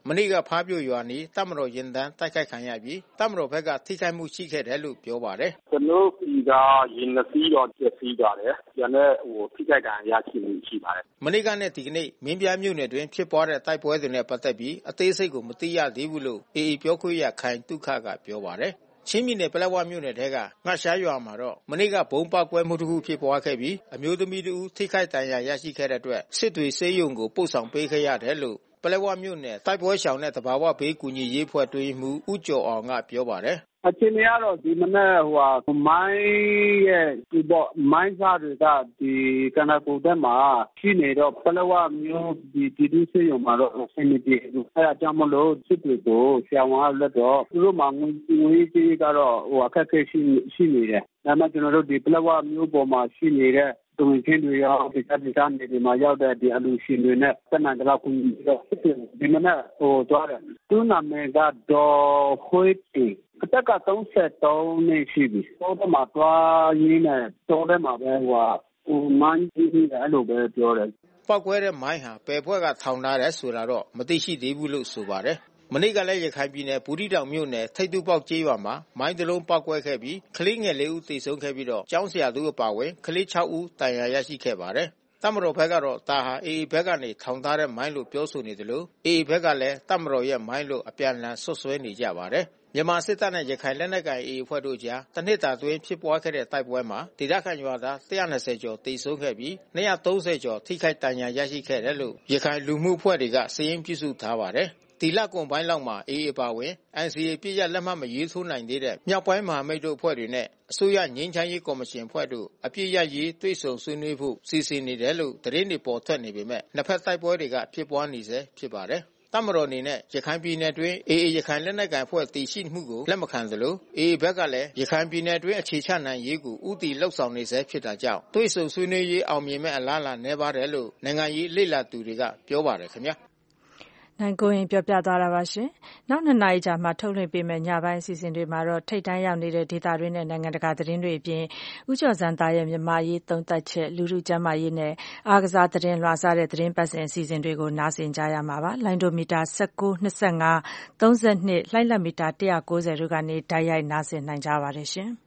မနေ့ကဖားပြိုရွာနီတပ်မတော်ရင်တန်းတိုက်ခိုက်ခံရပြီးတပ်မတော်ဘက်ကထိခိုက်မှုရှိခဲ့တယ်လို့ပြောပါတယ်။ကျွန်တော်ပြည်ကရင်နစီတော့ပြည့်စည်ပါတယ်။ကျန်တဲ့ဟိုထိခိုက်ဒဏ်ရာရရှိမှုရှိပါတယ်။မနေ့ကနဲ့ဒီကနေ့မင်းပြားမြို့နယ်တွင်ဖြစ်ပွားတဲ့တိုက်ပွဲတွေနဲ့ပတ်သက်ပြီးအသေးစိတ်ကိုမသိရသေးဘူးလို့ အေအေ ပြောခွင့်ရခိုင်တုခကပြောပါတယ်။ချင်းပြည်နယ်ပလက်ဝမြို့နယ်ထဲကငှက်ရှားရွာမှာတော့မနေ့ကဘုံပေါက်ကွဲမှုတစ်ခုဖြစ်ပွားခဲ့ပြီးအမျိုးသမီးတူထိခိုက်ဒဏ်ရာရရှိခဲ့တဲ့အတွက်စစ်တွေဆေးရုံကိုပို့ဆောင်ပေးခဲ့ရတယ်လို့ပလက်ဝမြို့နယ်တိုက်ပွဲရှောင်တဲ့တဘာဝဘေးကူညီရေးဖွဲ့တွင်းမှုဦးကျော်အောင်ကပြောပါတယ်။အခြေအနေကတော့ဒီမနေ့ဟိုဟာမိုင်းရဲ့ဒီပေါ့မိုင်းစားတွေကဒီကနကူတက်မှာရှိနေတော့ပလက်ဝမြို့ဒီဒီဒီဆေးရုံမှာတော့ဆင်းနေပြီအဲဒါကြောင့်မလို့စစ်တွေကိုဆရာဝန်ကလက်တော့သူတို့မှငွေငွေကြီးကတော့ဟိုအခက်အခဲရှိရှိနေတယ်။ဒါမှကျွန်တော်တို့ဒီပလက်ဝမြို့ပေါ်မှာရှိနေတဲ့သူဝင်ချင်းတွေရောဒီကတိကနေဒီမှာရောက်တဲ့ဒီအလူရှင်တွေနဲ့တနင်္ဂနွေကူညီတော့ဒီမနေ့ဟိုသွားတယ်သူနာမည်ကတော့ခွေးတီအသက်ကသုံးဆယ်သုံးနှစ်ရှိပြီ။တော့မှသွားရင်းနဲ့တော့တယ်မှာပဲဟိုဟိုမန်းကြီးကြီးအဲ့လိုပဲပြောတယ်။ပောက်ကွဲတဲ့မိုင်းဟာဘယ်ဖွဲ့ကထောင်ထားတယ်ဆိုတာတော့မသိရှိသေးဘူးလို့ဆိုပါတယ်။မနေ့ကလည်းရခိုင်ပြည်နယ်ဘူးတီတောင်မြို့နယ်ထိတ်တူပေါက်ကျေးရွာမှာမိုင်းတစ်လုံးပောက်ကွဲခဲ့ပြီးကလေးငယ်လေးဦးသေဆုံးခဲ့ပြီးတော့ကျောင်းဆရာသူအပါအဝင်ကလေးခြောက်ဦးဒဏ်ရာရရှိခဲ့ပါတယ်။တပ်မတော်ဘက်ကတော့တာဟာအေအေဘက်ကနေထောင်ထားတဲ့မိုင်းလို့ပြောဆိုနေတယ်လို့အေအေဘက်ကလည်းတပ်မတော်ရဲ့မိုင်းလို့အပြန်အလှန်ဆွဆွဲနေကြပါတယ်။မြန်မာစစ်တပ်နဲ့ရခိုင်လက်နက်ကိုင်အေအေအဖွဲ့တို့ကြားတနစ်တာတွင်ဖြစ်ပွားခဲ့တဲ့တိုက်ပွဲမှာဒေသခံရွာသားတစ်ရာနှစ်ဆယ်ကျော်သေဆုံးခဲ့ပြီးနှစ်ရာသုံးဆယ်ကျော်ထိခိုက်ဒဏ်ရာရရှိခဲ့တယ်လို့ရခိုင်လူမှုအဖွဲ့တွေကစာရင်းပြုစုထားပါတယ်။ဒီလကုန်ပိုင်းလောက်မှာအေအေပါဝင် အန်စီအေ ပြည့်ရလက်မှတ်မရေးထိုးနိုင်သေးတဲ့မြောက်ပိုင်းမဟာမိတ်တို့အဖွဲ့တွေနဲ့အစိုးရငြိမ်းချမ်းရေးကော်မရှင်အဖွဲ့တို့အပြည့်ရရေးတွေ့ဆုံဆွေးနွေးဖို့စီစဉ်နေတယ်လို့သတင်းတွေပေါ်ထွက်နေပေမဲ့နှစ်ဖက်တိုက်ပွဲတွေကဖြစ်ပွားနေဆဲဖြစ်ပါတယ်။တပ်မတော်အနေနဲ့ရခိုင်ပြည်နယ်တွင်းအေအေရခိုင်လက်နက်ကိုင်အဖွဲ့တည်ရှိမှုကိုလက်မခံသလိုအေအေဘက်ကလည်းရခိုင်ပြည်နယ်တွင်းအခြေချနိုင်ရေးကိုဥတီလှုပ်ဆောင်နေဆဲဖြစ်တာကြောင့်တွေ့ဆုံဆွေးနွေးရေးအောင်မြင်မဲ့အလားအလာနည်းပါတယ်လို့နိုင်ငံရေးလေ့လာသူတွေကပြောပါတယ်ခင်ဗျာ။နိုင်ကိုရင်ပြောပြသွားတာပါရှင်။နောက်နှစ်နာရီကြာမှထုတ်လွှင့်ပေးမယ့်ညပိုင်းအစီအစဉ်တွေမှာတော့ထိတ်တန်းရောက်နေတဲ့ဒေသတွင်းနဲ့နိုင်ငံတကာသတင်းတွေအပြင်ဦးကျော်စံသားရဲ့မြန်မာရေးသုံးသပ်ချက်လူထုကျန်းမာရေးနဲ့အားကစားသတင်းလွှာစားတဲ့သတင်းပတ်စဉ်အစီအစဉ်တွေကိုနားဆင်ကြရမှာပါ။လိုင်းဒိုမီတာ၁၉ ၂၅ ၃၂လှိုင်းလက်မီတာ၁၉၀တို့ကနေတိုက်ရိုက်နားဆင်နိုင်ကြပါတယ်ရှင်။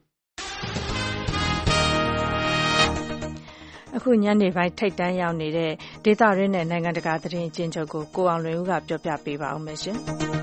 အခုညနေပိုင်းထိတ်တန်းရောက်နေတဲ့ဒေသရင်းနဲ့နိုင်ငံတကာသတင်းအကျဉ်းချုပ်ကိုကိုအောင်လွင်ဦးကပြောပြပေးပါဦးမယ်ရှင်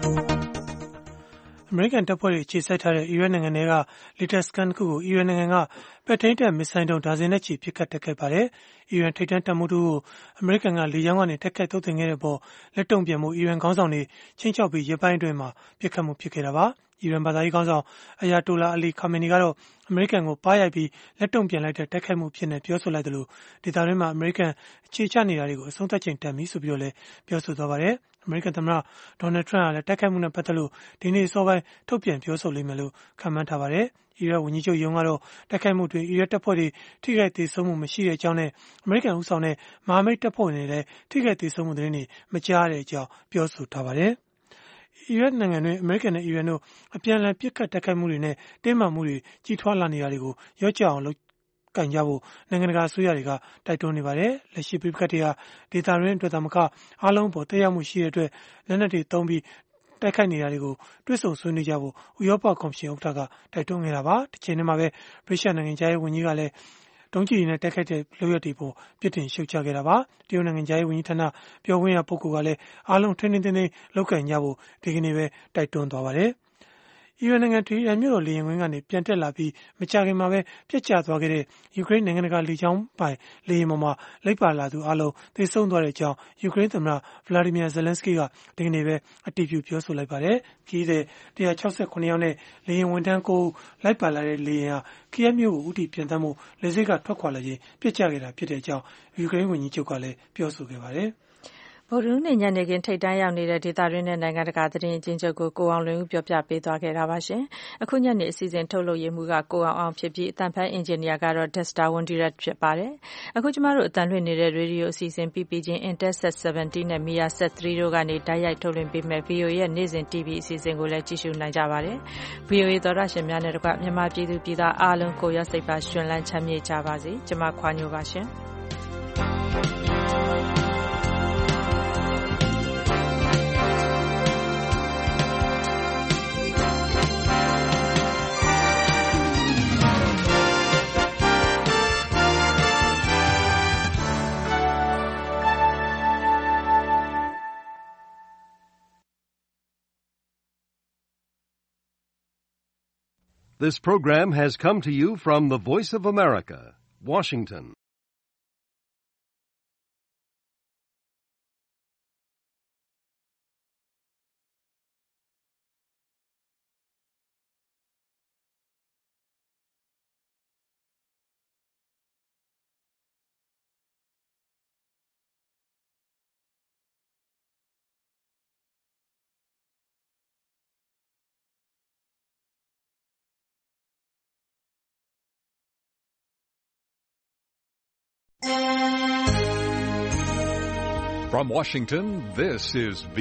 ။အမေရိကန်တပ်ဖွဲ့တွေအခြေစိုက်ထားတဲ့အီရတ်နိုင်ငံကလေတပ်စခန်းတစ်ခုကိုအီရတ်နိုင်ငံကပဲ့ထိန်းတပ်မစ်ဆိုင်းဒုံးဒါဇင်နဲ့ချီပစ်ခတ်တိုက်ခိုက်ပါတယ်။အီရန်ထိပ်တန်းတပ်မှူးတို့ကိုအမေရိကန်ကလေကြောင်းကနေတိုက်ခိုက်သုတ်သင်ခဲ့တဲ့ပေါ်လက်တုံ့ပြန်မှုအီရန်ခေါင်းဆောင်တွေချင်းချောက်ပြီးရပိုင်းအတွင်းမှာပစ်ခတ်မှုဖြစ်ခဲ့တာပါ။အီရန်ဘာသာရေးခေါင်းဆောင်အယာတိုလာအလီခါမီနီကတော့အမေရိကန်ကိုပါးရိုက်ပြီးလက်တုံ့ပြန်လိုက်တဲ့တိုက်ခိုက်မှုဖြစ်နေပြောဆိုလိုက်တယ်လို့ဒေသတွင်းမှာအမေရိကန်အခြေချနေတာတွေကိုအဆုံးသတ်ချိန်တန်ပြီဆိုပြီးတော့လည်းပြောဆိုသွားပါတယ်။အမေရိကန်သမ္မတဒေါ်နယ်ထရန့်ကလည်းတိုက်ခိုက်မှုနဲ့ပတ်သက်လို့ဒီနေ့စောပိုင်းထုတ်ပြန်ပြောဆိုလိမ့်မယ်လို့ခန့်မှန်းထားပါတယ်။အီရတ်ဝန်ကြီးချုပ်ယုံကတော့တိုက်ခိုက်မှုတွင်အီရတ်တပ်ဖွဲ့တွေထိခိုက်ဒေဆုံးမှုမရှိတဲ့အကြောင်းနဲ့အမေရိကန်ဦးဆောင်တဲ့မဟာမိတ်တပ်ဖွဲ့တွေလည်းထိခိုက်ဒေဆုံးမှုသတင်းတွေမကြားတဲ့အကြောင်းပြောဆိုထားပါတယ်။အီရတ်နိုင်ငံတွင်အမေရိကန်နဲ့အီရန်တို့အပြန်အလှန်ပစ်ခတ်တိုက်ခိုက်မှုတွေနဲ့တင်းမာမှုတွေကြီးထွားလာနေတာတွေကိုရော့ကျအောင်လုပ်ကင်ကြဖို့နိုင်ငံတကာအစိုးရတွေကတိုက်တွန်းနေပါတယ်။လက်ရှိပြိပခတ်တွေဟာဒေသတွင်းအတွက်သာမကအားလုံးပေါ်တက်ရောက်မှုရှိတဲ့အတွက်လက်နက်တွေသုံးပြီးတိုက်ခိုက်နေတာတွေကိုတွစ်ဆုံဆွေးနွေးကြဖို့ဥရောပကော်မရှင်ဥက္ကဋ္ဌကတိုက်တွန်းခဲ့တာပါ။တစ်ချိန်တည်းမှာပဲဗြိတိန်နိုင်ငံသားရေးဝန်ကြီးကလည်းတုံးကြီးနဲ့တိုက်ခိုက်တဲ့လုပ်ရက်တွေပေါ်ပြစ်တင်ရှုတ်ချခဲ့တာပါ။တရုတ်နိုင်ငံသားရေးဝန်ကြီးဌာနပြောခွင့်ရပုဂ္ဂိုလ်ကလည်းအားလုံးထိန်းထိန်းသိမ်းသိမ်းလုပ်ကင်ကြဖို့ဒီကနေ့ပဲတိုက်တွန်းသွားပါတယ်။အီရန်နိုင်ငံတီဟီရန်မြို့တော်လေယာဉ်ကွင်းကနေပြန်တက်လာပြီးမကြာခင်မှာပဲပြစ်ကျသွားခဲ့တဲ့ယူကရိန်းနိုင်ငံတကာလေကြောင်းပိုင်လေယာဉ်ပေါ်မှာလိုက်ပါလာသူအလုံးသေဆုံးသွားတဲ့အကြောင်းယူကရိန်းသမ္မတဗလာဒီမီယာဇယ်လန်စကီကဒီကနေ့ပဲအတည်ပြုပြောဆိုလိုက်ပါတယ်။ခီးတဲ့တစ်ရာ၆ခုယောက်နဲ့လေယာဉ်ဝန်ထမ်းကိုလိုက်ပါလာတဲ့လေယာဉ်ဟာခီးယက်မြို့ကိုဥတီပြန်တမ်းမှုလေဆိပ်ကထွက်ခွာလာခြင်းပြစ်ကျခဲ့တာဖြစ်တဲ့အကြောင်းယူကရိန်းဝန်ကြီးချုပ်ကလည်းပြောဆိုခဲ့ပါတယ်။ဗုဒ္ဓဟူးနေ့ညနေခင်းထိပ်တန်းရောက်နေတဲ့ဒေသတွင်းနဲ့နိုင်ငံတကာသတင်းအကျဉ်းချုပ်ကိုကိုအောင်လွင်ဦးပြောပြပေးသွားခဲ့တာပါရှင်။အခုညနေအစီအစဉ်ထုတ်လုပ်ရေးမှူးကကိုအောင်အောင်ဖြစ်ပြီးအတန်ဖန်အင်ဂျင်နီယာကတော့ Dexter Wondirat ဖြစ်ပါတယ်။အခုကျမတို့အတန်လွှင့်နေတဲ့ရေဒီယိုအစီအစဉ် ပီပီ ချင်း Intelsat ဆယ်ဗန်တီးနဲ့ Mia Sat သုံးတို့ကနေတိုက်ရိုက်ထုတ်လွှင့်ပေးမဲ့ ဗီအိုအေ ရဲ့နေ့စဉ် တီဗီအစီအစဉ်ကိုလည်းကြည့်ရှုနိုင်ကြပါတယ်။ ဗီအိုအေသောတာရှင်များနဲ့တကွမြန်မာပြည်သူပြည်သားအားလုံးကိုရောက်စိတ်ပါရှင်လန်းချမ်းမြေ့ကြပါစေ။ကျွန်မခွာညိုပါရှင်။ This program has come to you from the Voice of America, Washington. From Washington, this is